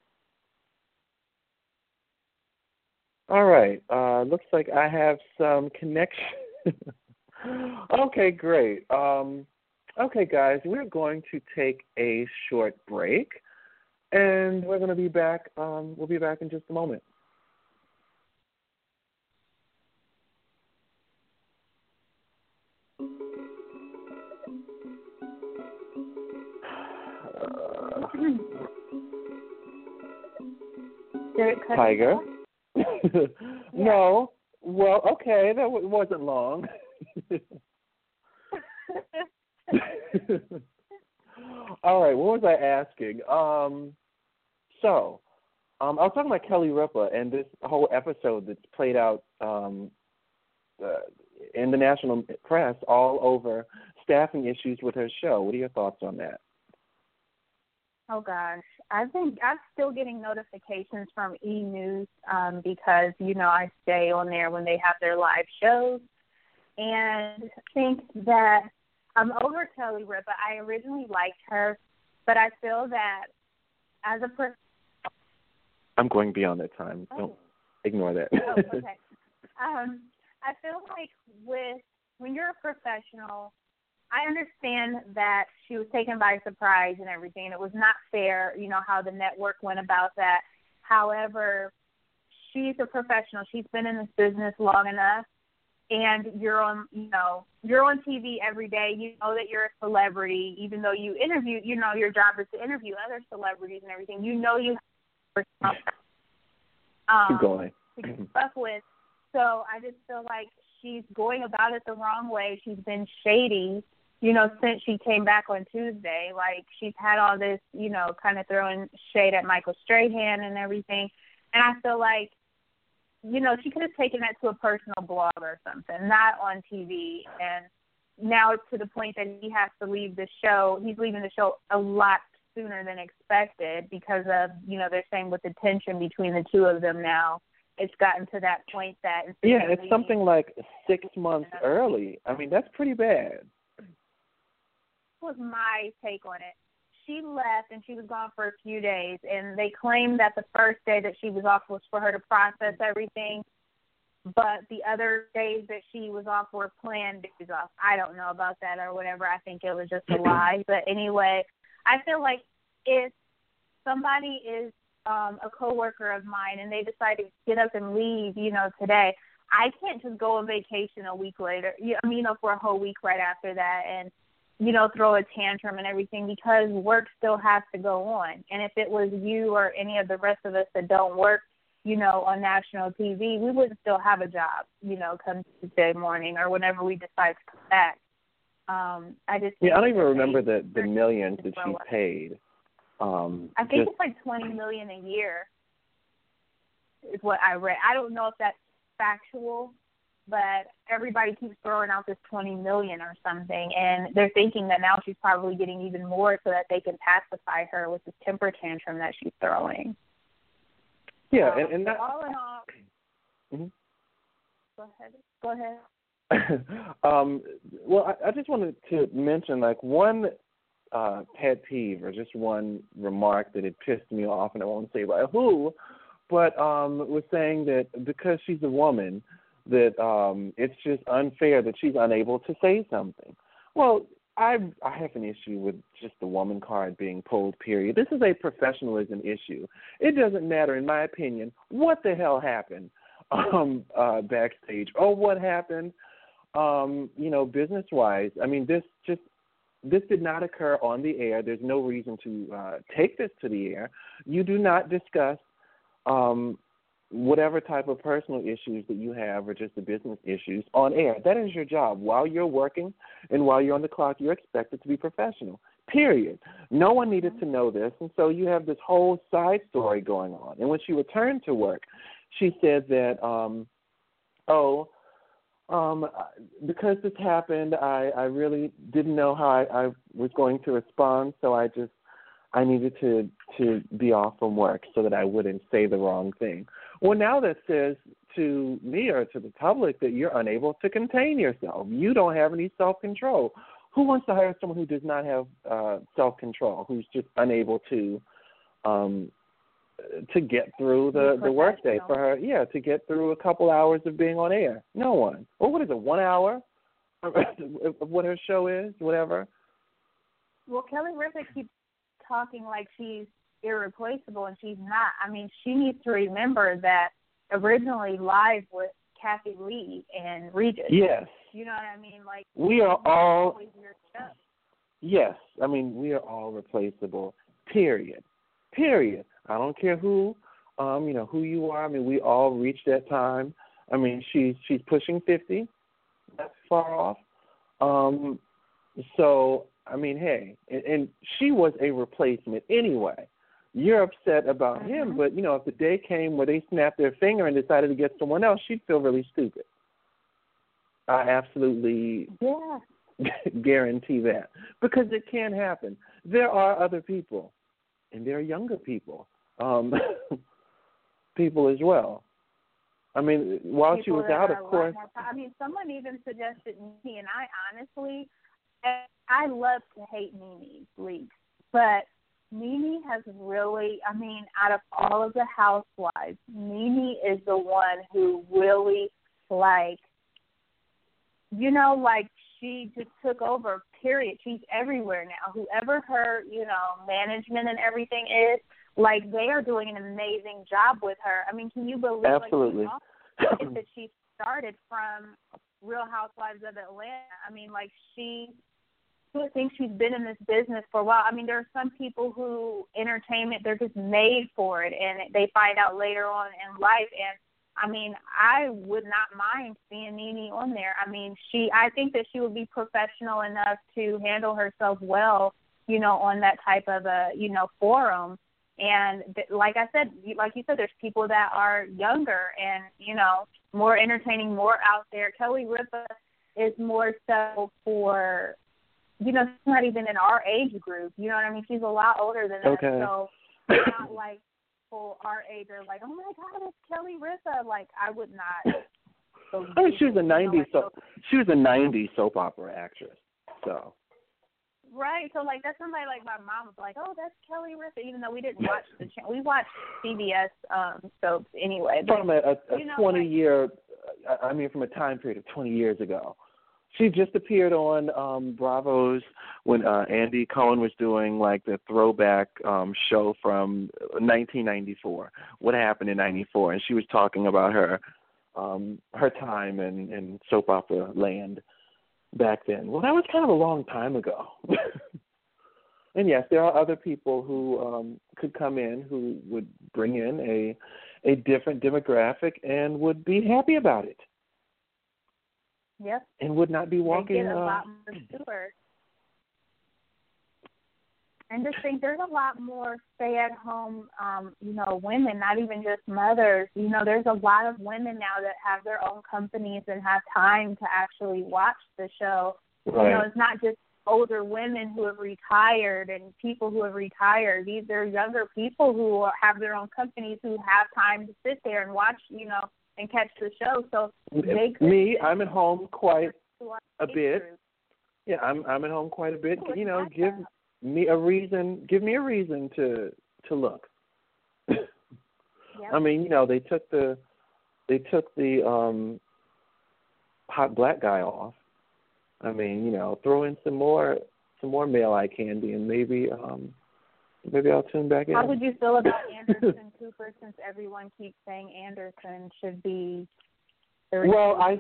All right. Looks like I have some connection. Okay, great. Okay, guys, we're going to take a short break, and we're going to be back. We'll be back in just a moment. Tiger? No. Well, okay, that wasn't long. All right, what was I asking? I was talking about Kelly Ripa and this whole episode that's played out in the national press all over staffing issues with her show. What are your thoughts on that? Oh, gosh. I think I'm still getting notifications from E! News because, I stay on there when they have their live shows. And I think that I'm over Kelly Ripa. I originally liked her, but I feel that as a person... I'm going beyond that time. Don't ignore that. Oh, okay. I feel like when you're a professional, I understand that she was taken by surprise and everything. It was not fair, how the network went about that. However, she's a professional. She's been in this business long enough, and you're on TV every day. You know that you're a celebrity, even though you interview. Your job is to interview other celebrities and everything. You have keep going. To get stuck with. So I just feel like she's going about it the wrong way. She's been shady, since she came back on Tuesday. Like, she's had all this, kind of throwing shade at Michael Strahan and everything. And I feel like, you know, she could have taken that to a personal blog or something, not on TV. And now it's to the point that he has to leave the show. He's leaving the show a lot sooner than expected because of, you know, they're saying with the tension between the two of them now, it's gotten to that point that... Yeah, it's something like 6 months early. I mean, that's pretty bad. Was my take on it. She left and she was gone for a few days, and they claimed that the first day that she was off was for her to process everything, but the other days that she was off were planned days off. I don't know about that or whatever. I think it was just a lie. But anyway, I feel like if somebody is a coworker of mine and they decide to get up and leave, you know, today, I can't just go on vacation a week later, for a whole week right after that and, you know, throw a tantrum and everything because work still has to go on. And if it was you or any of the rest of us that don't work, you know, on national TV, we would still have a job, you know, come Tuesday morning or whenever we decide to come back. I don't even remember the millions that she paid. I think it's like $20 million a year is what I read. I don't know if that's factual, but everybody keeps throwing out this $20 million or something, and they're thinking that now she's probably getting even more so that they can pacify her with this temper tantrum that she's throwing. Yeah, and that... all in all... Mm-hmm. Go ahead. Well, I just wanted to mention, like, one pet peeve or just one remark that had pissed me off, and I won't say by who, but was saying that because she's a woman, that it's just unfair that she's unable to say something. Well, I have an issue with just the woman card being pulled, period. This is a professionalism issue. It doesn't matter, in my opinion, what the hell happened backstage or what happened, business-wise. I mean, this did not occur on the air. There's no reason to take this to the air. You do not discuss whatever type of personal issues that you have or just the business issues on air. That is your job. While you're working and while you're on the clock, you're expected to be professional, period. No one needed to know this, and so you have this whole side story going on. And when she returned to work, she said that, because this happened, I really didn't know how I was going to respond, so I needed to be off from work so that I wouldn't say the wrong thing. Well, now that says to me or to the public that you're unable to contain yourself. You don't have any self-control. Who wants to hire someone who does not have self-control, who's just unable to get through the workday for her? Yeah, to get through a couple hours of being on air. No one. Well, what is it, 1 hour of what her show is, whatever? Well, Kelly Ripa keeps talking like she's irreplaceable, and she's not. I mean, she needs to remember that originally Live with Kathy Lee and Regis. Yes. You know what I mean? Like, we are all... Yes. I mean, we are all replaceable, period. Period. I don't care who you are. I mean, we all reach that time. I mean, she's pushing 50. That's far off. So, I mean, hey, and she was a replacement anyway. You're upset about him, but, if the day came where they snapped their finger and decided to get someone else, she'd feel really stupid. I absolutely guarantee that. Because it can happen. There are other people, and there are younger people, people as well. I mean, while she was out, of course. I mean, someone even suggested me, and I love to hate Nene Leakes, but Nene has really, I mean, out of all of the housewives, Nene is the one who really, she just took over, period. She's everywhere now. Whoever her, management and everything is, they are doing an amazing job with her. I mean, can you believe Absolutely. That she started from Real Housewives of Atlanta? I mean, she thinks she's been in this business for a while. I mean, there are some people who entertainment, they're just made for it, and they find out later on in life. And I mean, I would not mind seeing Nene on there. I mean, I think that she would be professional enough to handle herself well, on that type of a, forum. And like I said, like you said, there's people that are younger and, you know, more entertaining, more out there. Kelly Ripa is more so for, you know, she's not even in our age group. You know what I mean? She's a lot older than us. So it's not like people our age are like, oh, my God, it's Kelly Ripa. Like, I would not. I mean, she was a 90s soap opera actress, so. Right, so like that's somebody like my mom was like, oh, that's Kelly Ripa, even though we didn't watch the channel. We watched CBS soaps anyway. But, from a 20-year, I mean, from a time period of 20 years ago. She just appeared on Bravo's when Andy Cohen was doing like the throwback show from 1994. What happened in '94, and she was talking about her time in soap opera land back then. Well, that was kind of a long time ago. And yes, there are other people who could come in who would bring in a different demographic and would be happy about it. Yep. And would not be walking. They get a lot more tours. And just think there's a lot more stay-at-home, you know, women, not even just mothers. You know, there's a lot of women now that have their own companies and have time to actually watch the show. Right. You know, it's not just older women who have retired and people who have retired. These are younger people who have their own companies who have time to sit there and watch, you know, and catch the show. So I'm at home quite a bit. Yeah, I'm at home quite a bit. You know, give me a reason to look. Yep. I mean, you know, they took the hot black guy off. I mean, you know, throw in some more male eye candy, and maybe I'll tune back in. How would you feel about Anderson Cooper, since everyone keeps saying Anderson should be the I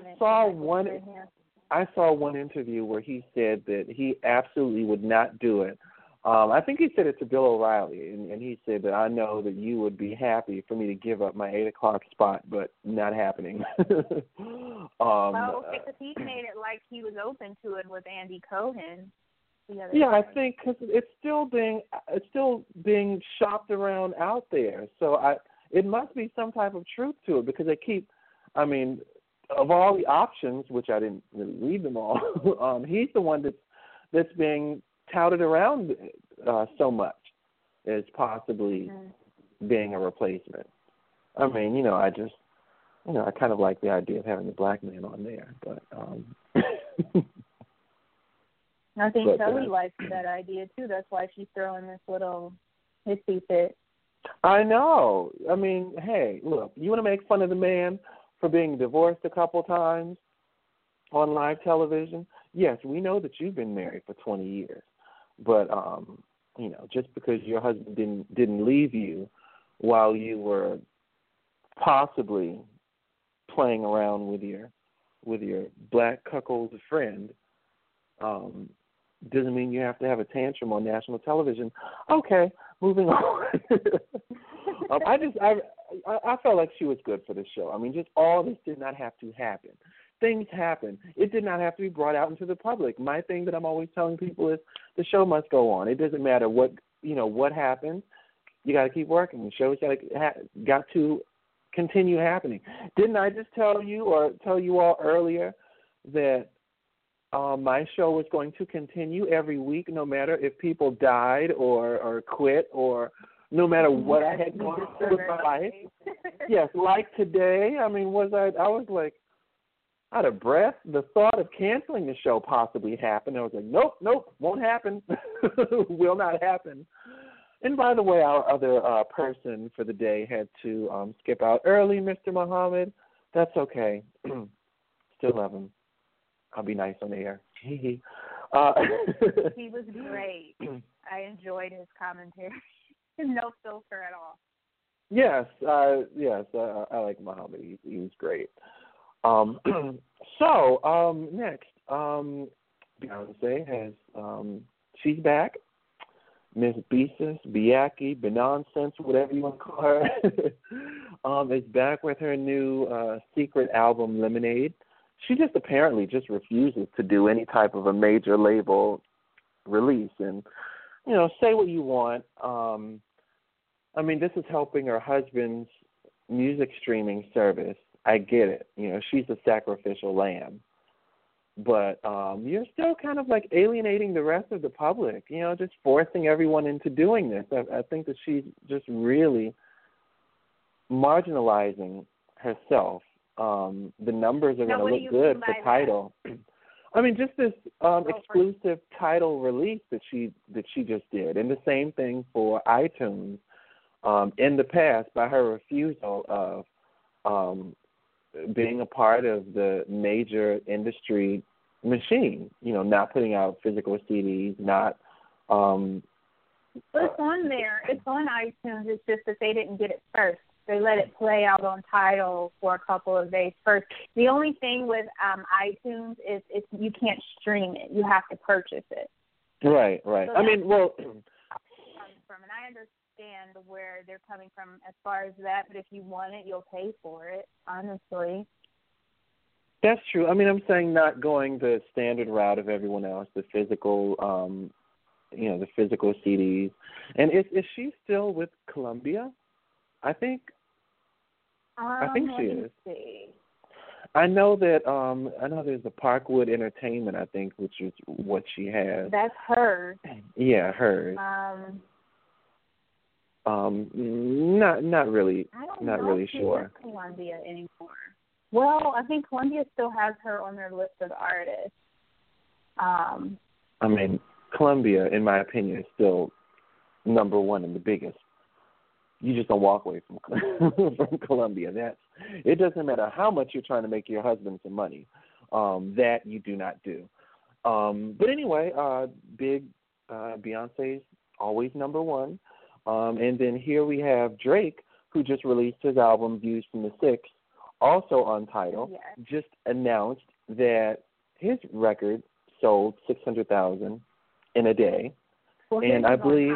saw one interview where he said that he absolutely would not do it. I think he said it to Bill O'Reilly, and he said that I know that you would be happy for me to give up my 8 o'clock spot, but not happening. Well, because he made it like he was open to it with Andy Cohen. Yeah, I think because it's still being shopped around out there, so it must be some type of truth to it, because they keep, I mean, of all the options, which I didn't really read them all, he's the one that's being touted around so much as possibly being a replacement. I mean, you know, I kind of like the idea of having the black man on there, but I think Kelly likes that idea too. That's why she's throwing this little hissy fit. I know. I mean, hey, look, you want to make fun of the man for being divorced a couple times on live television? Yes, we know that you've been married for 20 years. But, you know, just because your husband didn't leave you while you were possibly playing around with your black cuckold friend, doesn't mean you have to have a tantrum on national television. Okay, moving on. I felt like she was good for the show. I mean, just all this did not have to happen. Things happen. It did not have to be brought out into the public. My thing that I'm always telling people is the show must go on. It doesn't matter what happens. You got to keep working. The show's got to continue happening. Didn't I just tell you all earlier that my show was going to continue every week, no matter if people died or quit, or no matter what I had gone through with my life? Yes, like today. I mean, I was like out of breath. The thought of canceling the show possibly happened. I was like, nope, won't happen. Will not happen. And by the way, our other person for the day had to skip out early, Mr. Muhammad. That's okay. Still love him. I'll be nice on the air. He was great. I enjoyed his commentary. No filter at all. Yes, I like Muhammad. He was great. So next, Beyonce has she's back. Miss Beezus, Biaki, Benonsense, whatever you want to call her, is back with her new secret album, Lemonade. She just apparently refuses to do any type of a major label release. And, say what you want I mean, this is helping her husband's music streaming service. I get it. You know, she's a sacrificial lamb. But you're still kind of like alienating the rest of the public, you know, just forcing everyone into doing this. I think that she's just really marginalizing herself. The numbers are going to look good for Tidal. I mean, just this exclusive Tidal release that she just did, and the same thing for iTunes. In the past, by her refusal of being a part of the major industry machine, you know, not putting out physical CDs, not. It's on there. It's on iTunes. It's just that they didn't get it first. They let it play out on Tidal for a couple of days first. The only thing with iTunes is you can't stream it. You have to purchase it. Right. So I mean, well. And I understand where they're coming from as far as that, but if you want it, you'll pay for it, honestly. That's true. I mean, I'm saying not going the standard route of everyone else, the physical, the physical CDs. And is she still with Columbia? I think she is. See. I know that there's a Parkwood Entertainment, I think, which is what she has. That's hers. Yeah, hers. Not really. Not really sure. Columbia anymore. Well, I think Columbia still has her on their list of artists. I mean, Columbia, in my opinion, is still number one and the biggest. You just don't walk away from Columbia. It doesn't matter how much you're trying to make your husband some money. That you do not do. But anyway, Beyonce's always number one. And then here we have Drake, who just released his album Views from the Six, also on Tidal. Yes. Just announced that his record sold 600,000 in a day. Well, and I believe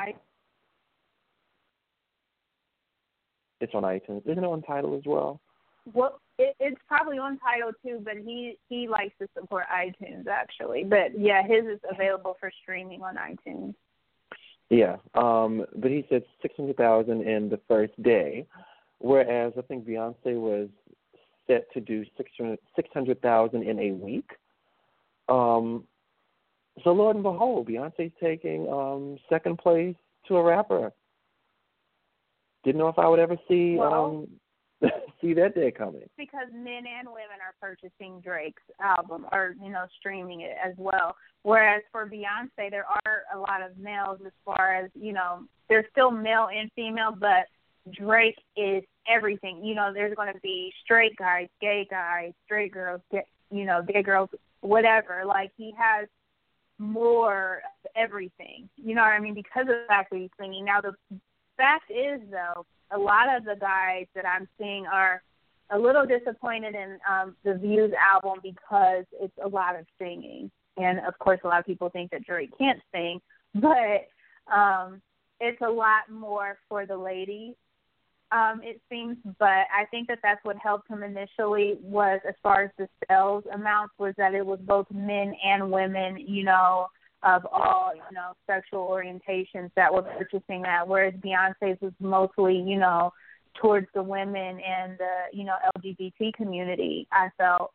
it's on iTunes. Isn't it on Tidal as well? Well, it's probably on Tidal too, but he likes to support iTunes actually. But yeah, his is available for streaming on iTunes. Yeah, but he said 600,000 in the first day, whereas I think Beyonce was set to do 600,000 in a week. So lo and behold, Beyonce's taking second place to a rapper. Didn't know if I would ever see see that day coming. Because men and women are purchasing Drake's album or, streaming it as well. Whereas for Beyonce, there are a lot of males as far as, there's still male and female, but Drake is everything. There's going to be straight guys, gay guys, straight girls, gay girls, whatever. Like, he has more of everything. You know what I mean? Because of the fact that he's singing. Now, the fact is, though, a lot of the guys that I'm seeing are a little disappointed in the Views album because it's a lot of singing. And, of course, a lot of people think that Drake can't sing. But it's a lot more for the ladies, it seems. But I think that that's what helped him initially was, as far as the sales amounts, was that it was both men and women, of all, sexual orientations that were purchasing that, whereas Beyonce's was mostly, towards the women and the, LGBT community, I felt.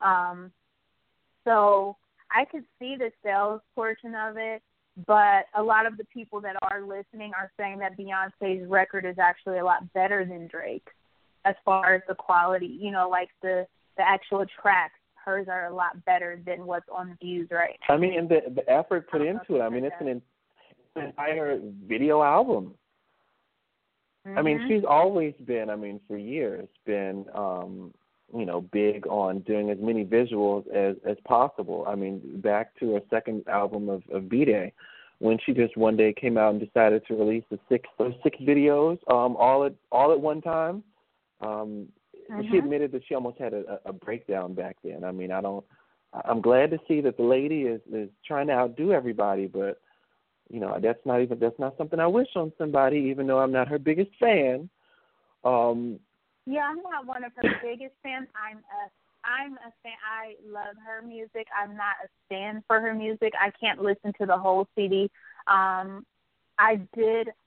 So I could see the sales portion of it, but a lot of the people that are listening are saying that Beyonce's record is actually a lot better than Drake's as far as the quality, like the actual tracks. Hers are a lot better than what's on Views right now. I mean, and the effort put into it. I mean, it's an entire video album. Mm-hmm. I mean, she's always been, for years, been, big on doing as many visuals as possible. I mean, back to her second album of B-Day, when she just one day came out and decided to release those six videos all at one time. She admitted that she almost had a breakdown back then. I mean, I'm glad to see that the lady is trying to outdo everybody, but that's not something I wish on somebody, even though I'm not her biggest fan. Yeah, I'm not one of her biggest fans. I'm a fan. I love her music. I'm not a stan for her music. I can't listen to the whole CD. I did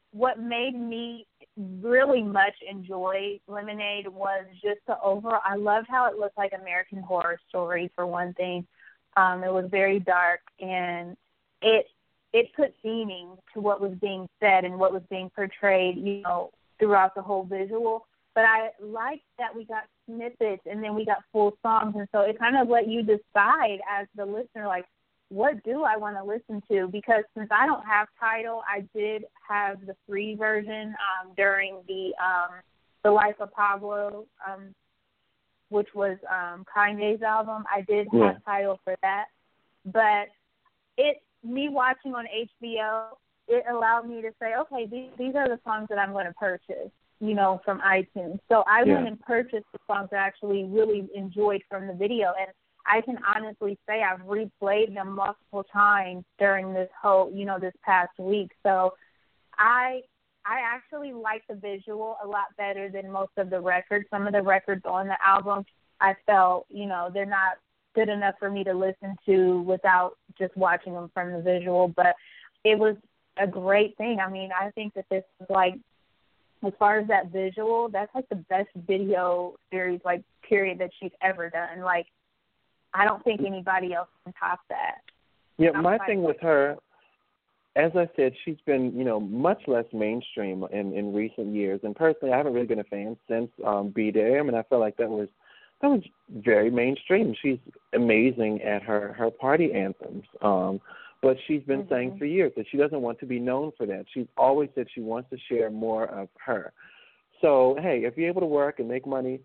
what made me really much enjoy Lemonade was just the overall. I loved how it looked like American Horror Story, for one thing. It was very dark, and it put meaning to what was being said and what was being portrayed, you know, throughout the whole visual. But I liked that we got snippets and then we got full songs, and so it kind of let you decide as the listener, like, what do I want to listen to? Because since I don't have Tidal, I did have the free version during the Life of Pablo, which was Kanye's album. I did have Tidal for that. But me watching on HBO, it allowed me to say, okay, these are the songs that I'm going to purchase, you know, from iTunes. So I went and purchased the songs that I actually really enjoyed from the video. And I can honestly say I've replayed them multiple times during this whole, you know, this past week. So I actually like the visual a lot better than most of the records. Some of the records on the album, I felt, you know, they're not good enough for me to listen to without just watching them from the visual. But it was a great thing. I mean, I think that this is like, as far as that visual, that's like the best video series, like, period, that she's ever done. Like, I don't think anybody else can top that. Yeah, my thing with her, as I said, she's been, you know, much less mainstream in recent years. And personally, I haven't really been a fan since B-Day. I mean, I felt like that was very mainstream. She's amazing at her party anthems. But she's been saying for years that she doesn't want to be known for that. She's always said she wants to share more of her. So, hey, if you're able to work and make money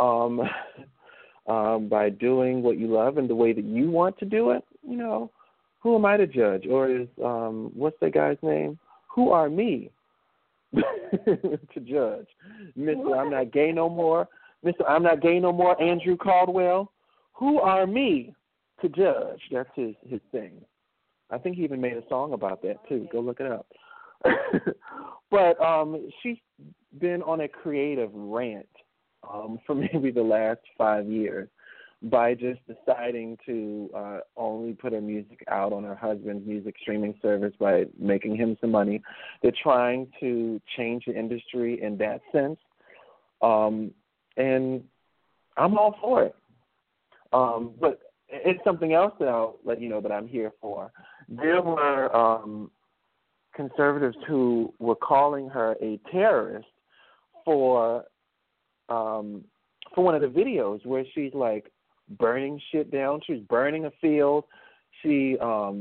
by doing what you love and the way that you want to do it, you know, who am I to judge? Or is, what's that guy's name? Who are me to judge? Mr. I'm Not Gay No More, Mr. I'm Not Gay No More, Andrew Caldwell. Who are me to judge? That's his thing. I think he even made a song about that, too. Go look it up. But she's been on a creative rant for maybe the last 5 years by just deciding to only put her music out on her husband's music streaming service by making him some money. They're trying to change the industry in that sense, and I'm all for it. But it's something else that I'll let you know that I'm here for. There were conservatives who were calling her a terrorist for one of the videos where she's like burning shit down. She was burning a field. She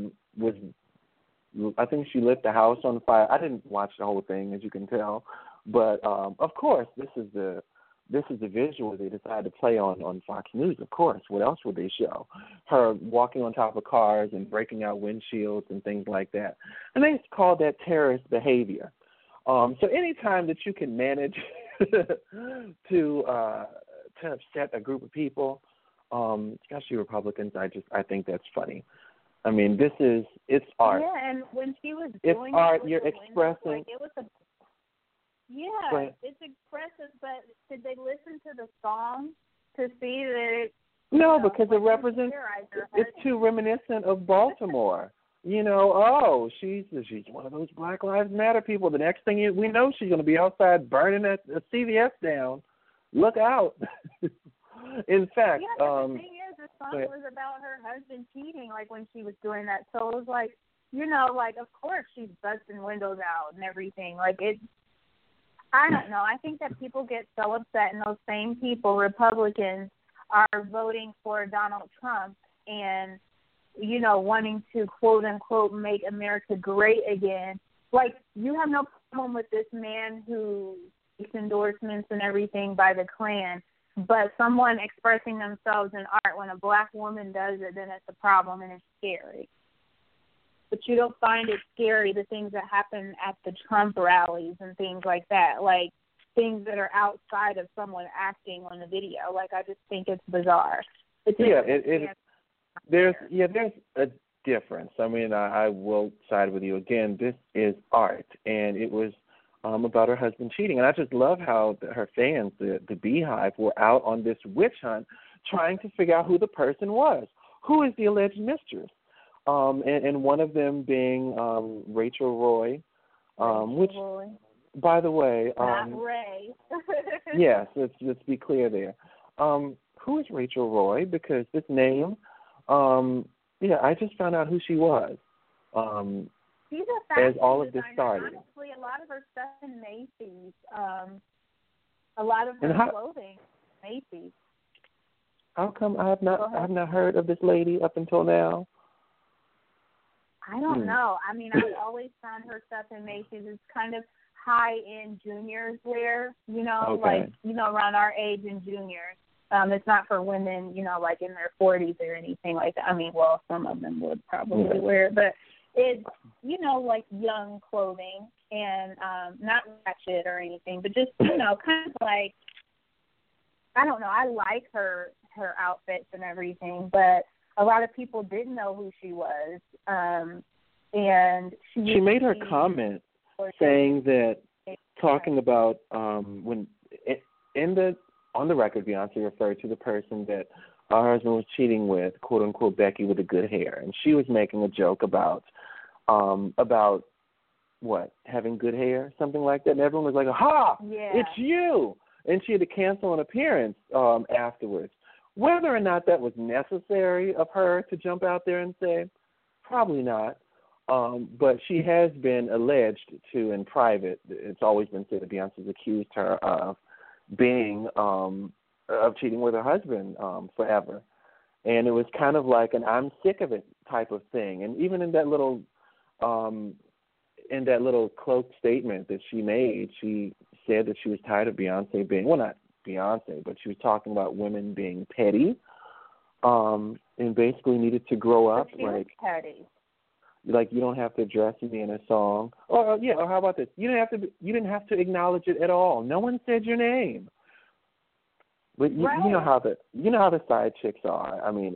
I think she lit the house on fire. I didn't watch the whole thing, as you can tell, but of course this is the visual they decided to play on Fox News. Of course, what else would they show? Her walking on top of cars and breaking out windshields and things like that. And they call that terrorist behavior. So anytime that you can manage to upset a group of people, especially Republicans, I think that's funny. I mean, it's art. Yeah, and when she was it's doing art, it, you're expressing. Like, it was it's expressive, but did they listen to the song to see that No, because it represents, it's too reminiscent of Baltimore. You know, she's one of those Black Lives Matter people. The next thing we know, she's going to be outside burning a CVS down. Look out. In fact, the thing is, the song was about her husband cheating, like, when she was doing that. So it was like, you know, like, of course she's busting windows out and everything. Like, I don't know. I think that people get so upset, and those same people, Republicans, are voting for Donald Trump and, you know, wanting to, quote unquote, make America great again. Like, you have no problem with this man who takes endorsements and everything by the Klan, but someone expressing themselves in art, when a Black woman does it, then it's a problem and it's scary. But you don't find it scary, the things that happen at the Trump rallies and things like that, like things that are outside of someone acting on the video. Like, I just think it's bizarre. There's a difference. I mean, I will side with you again. This is art, and it was about her husband cheating. And I just love how her fans, the Beehive, were out on this witch hunt trying to figure out who the person was. Who is the alleged mistress? And one of them being Rachel Roy, which, Roy. by the way, Not Ray. yes, let's be clear there. Who is Rachel Roy? Because this name, I just found out who she was. She's a fashion as all of this designer. started. Honestly, a lot of her stuff in Macy's. A lot of her clothing, Macy's. How come I have not heard of this lady up until now? I don't know. I mean, I've always found her stuff in Macy's. It's kind of high-end juniors wear, like, around our age and juniors. It's not for women, like in their 40s or anything like that. I mean, well, some of them would probably wear it, but it's, like young clothing and not ratchet or anything, but just, kind of like, I don't know. I like her outfits and everything, but a lot of people didn't know who she was. And she made her comment saying that, talking about when on the record, Beyonce referred to the person that her husband was cheating with, quote unquote, Becky with the good hair, and she was making a joke about what, having good hair, something like that, and everyone was like, "Ha, it's you!" And she had to cancel an appearance afterwards. Whether or not that was necessary of her to jump out there and say, probably not. But she has been alleged to, in private, it's always been said that Beyonce's accused her of being, of cheating with her husband forever. And it was kind of like an I'm sick of it type of thing. And even in that little cloaked statement that she made, she said that she was tired of Beyonce being, well, not Beyonce, but she was talking about women being petty, and basically needed to grow up. Like petty. Like you don't have to address me in a song. Or how about this? You didn't have to acknowledge it at all. No one said your name. But you know how the side chicks are. I mean,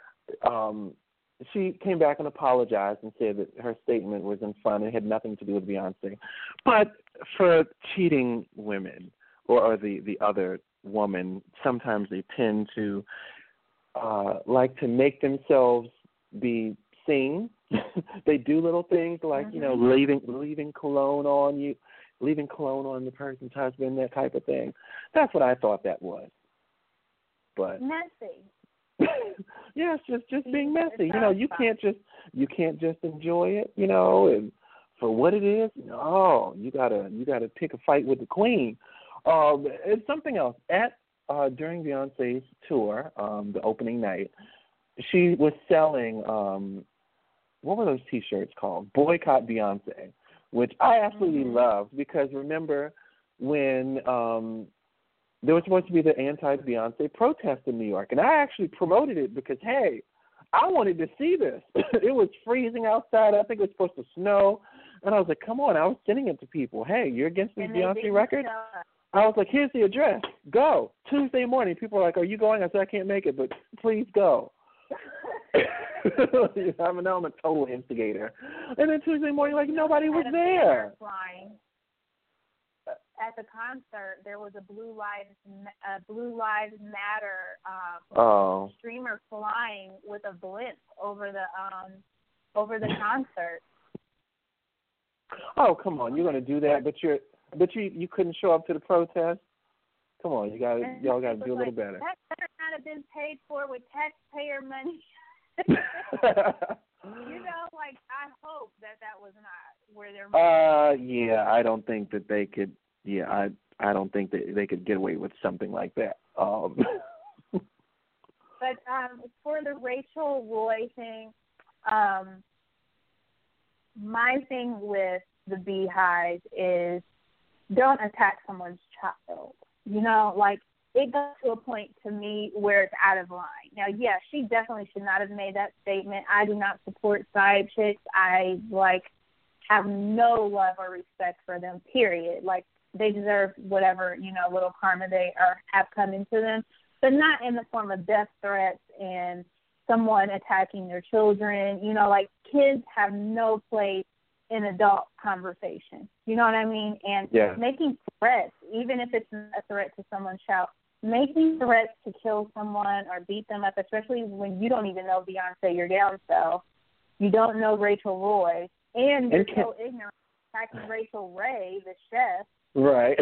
she came back and apologized and said that her statement was in fun and had nothing to do with Beyonce. But for cheating women or the other woman, sometimes they tend to like to make themselves be seen. They do little things like, leaving cologne on you, leaving cologne on the person's husband, that type of thing. That's what I thought that was. But messy. Yeah, it's just being messy. You can't just enjoy it, and for what it is, you gotta pick a fight with the queen. It's something else. During Beyonce's tour, the opening night, she was selling what were those T-shirts called? Boycott Beyonce, which I absolutely loved because remember when there was supposed to be the anti-Beyonce protest in New York, and I actually promoted it because, hey, I wanted to see this. It was freezing outside. I think it was supposed to snow, and I was like, come on. I was sending it to people. Hey, you're against this Beyonce record? I was like, here's the address. Go. Tuesday morning, people were like, are you going? I said, I can't make it, but please go. I'm a total instigator. And then Tuesday morning, like, nobody was there. At the concert, there was a Blue Lives Matter streamer flying with a blimp over the concert. Oh, come on! You're going to do that, but you couldn't show up to the protest. Come on, y'all got to do a little better. That better not have been paid for with taxpayer money. I hope that was not where they're. Yeah, I don't think that they could. Yeah, I don't think that they could get away with something like that. But for the Rachel Roy thing, my thing with the Beehive is don't attack someone's child. It goes to a point to me where it's out of line. Now, yes, she definitely should not have made that statement. I do not support side chicks. I have no love or respect for them, period. They deserve whatever, little karma they have come into them, but not in the form of death threats and someone attacking their children. Kids have no place in adult conversation. You know what I mean? And making threats, even if it's a threat to someone's child, making threats to kill someone or beat them up, especially when you don't even know Beyonce, your down self, you don't know Rachel Roy, and you're so ignorant attacking Rachel Ray, the chef. Right.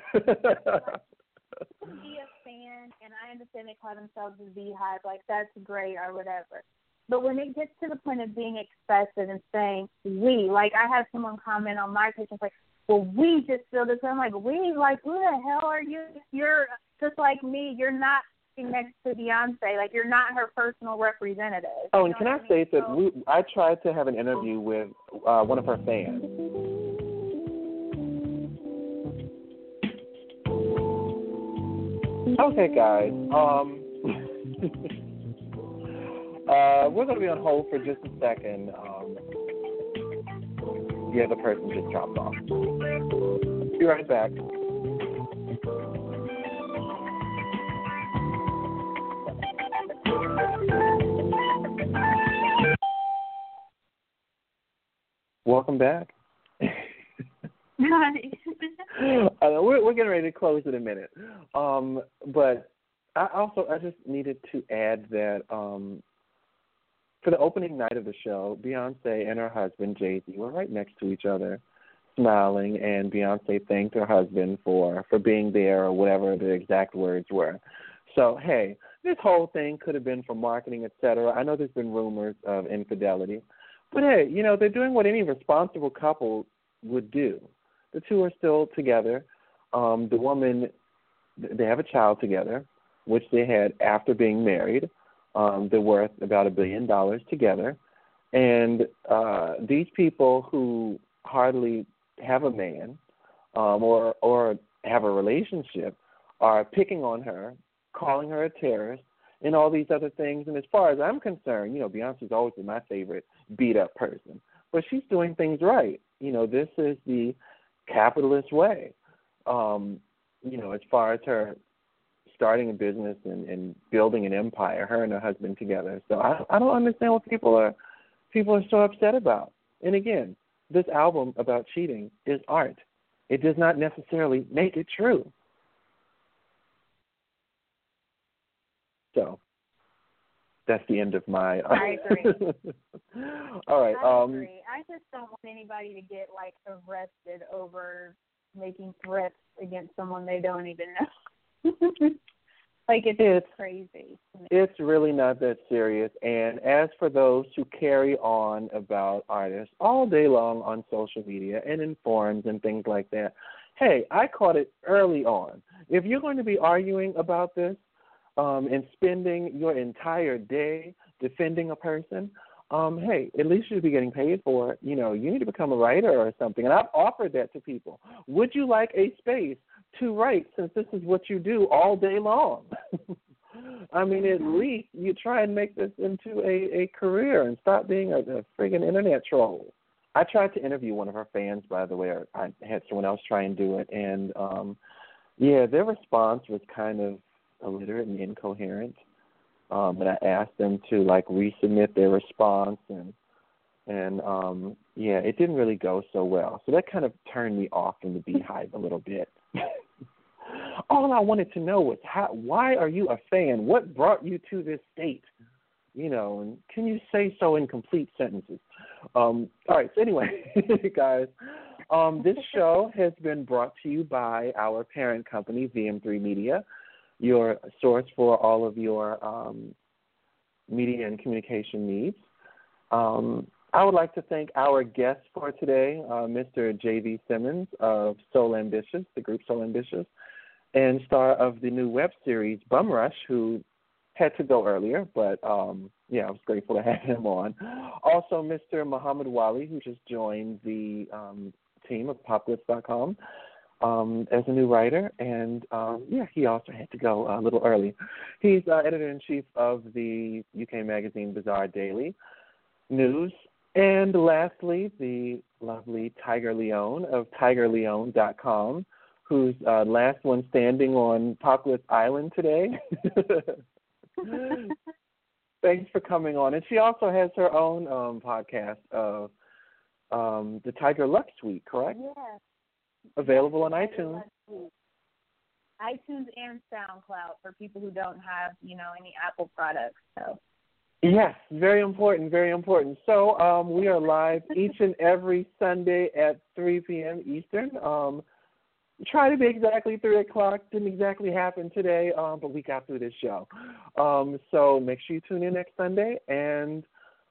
Be a fan, and I understand they call themselves the Beehive, like that's great or whatever. But when it gets to the point of being excessive and saying we, like I had someone comment on my page and like, well, we just feel this. I'm like, we, like, who the hell are you? You're just like me. You're not next to Beyonce. Like, you're not her personal representative. Oh, and can I say that I tried to have an interview with one of her fans. Okay, guys. We're going to be on hold for just a second. The other person just dropped off. Be right back. Welcome back. We're getting ready to close in a minute. But I just needed to add that for the opening night of the show, Beyonce and her husband, Jay-Z, were right next to each other, smiling, and Beyonce thanked her husband for being there or whatever the exact words were. So, hey, this whole thing could have been for marketing, et cetera. I know there's been rumors of infidelity. But, hey, you know, they're doing what any responsible couple would do. The two are still together. The woman, they have a child together, which they had after being married. They're worth about $1 billion together. And these people who hardly have a man or have a relationship are picking on her, calling her a terrorist, and all these other things. And as far as I'm concerned, you know, Beyonce's always been my favorite beat-up person. But she's doing things right. You know, this is the capitalist way. You know, as far as her starting a business and building an empire, her and her husband together. So I don't understand what people are so upset about. And again, this album about cheating is art. It does not necessarily make it true. So that's the end of my. I agree. All right. I agree. I just don't want anybody to get like arrested over making threats against someone they don't even know. Like it's crazy. It's really not that serious. And as for those who carry on about artists all day long on social media and in forums and things like that, hey, I caught it early on. If you're going to be arguing about this and spending your entire day defending a person, hey, at least you should be getting paid for it. You know, you need to become a writer or something. And I've offered that to people. Would you like a space to write, since this is what you do all day long? I mean, at least you try and make this into a career and stop being a friggin' internet troll. I tried to interview one of her fans, by the way, or I had someone else try and do it, and, yeah, their response was kind of illiterate and incoherent. And I asked them to, like, resubmit their response, and yeah, it didn't really go so well. So that kind of turned me off from the Beehive a little bit. All I wanted to know was why are you a fan? What brought you to this state? You know, and can you say so in complete sentences? All right, so anyway, guys, this show has been brought to you by our parent company, VM3 Media, your source for all of your media and communication needs. I would like to thank our guest for today, Mr. J.V. Simmons of Soul Ambitious, the group Soul Ambitious, and star of the new web series Bum Rush, who had to go earlier, but yeah, I was grateful to have him on. Also, Mr. Muhammad Wali, who just joined the team of Poplist.com as a new writer, and yeah, he also had to go a little early. He's editor-in-chief of the UK magazine Bazaar Daily News. And lastly, the lovely Tiger Leone of TigerLeone.com, who's last one standing on Poplist Island today. Thanks for coming on. And she also has her own podcast of the Tiger Luck Suite, correct? Yes. Available on iTunes. iTunes and SoundCloud for people who don't have, you know, any Apple products. So Yes, very important, very important. So we are live each and every Sunday at 3 p.m. Eastern. Try to be exactly 3 o'clock. Didn't exactly happen today, but we got through this show. So make sure you tune in next Sunday and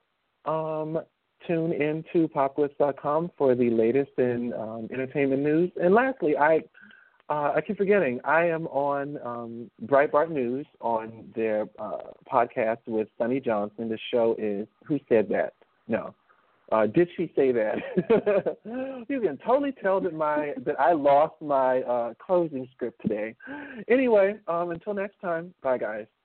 tune in to popwits.com for the latest in entertainment news. And lastly, I keep forgetting, I am on Breitbart News on their podcast with Sunny Johnson. The show is Who Said That? No. Did she say that? You can totally tell that I lost my closing script today. Anyway, until next time, bye guys.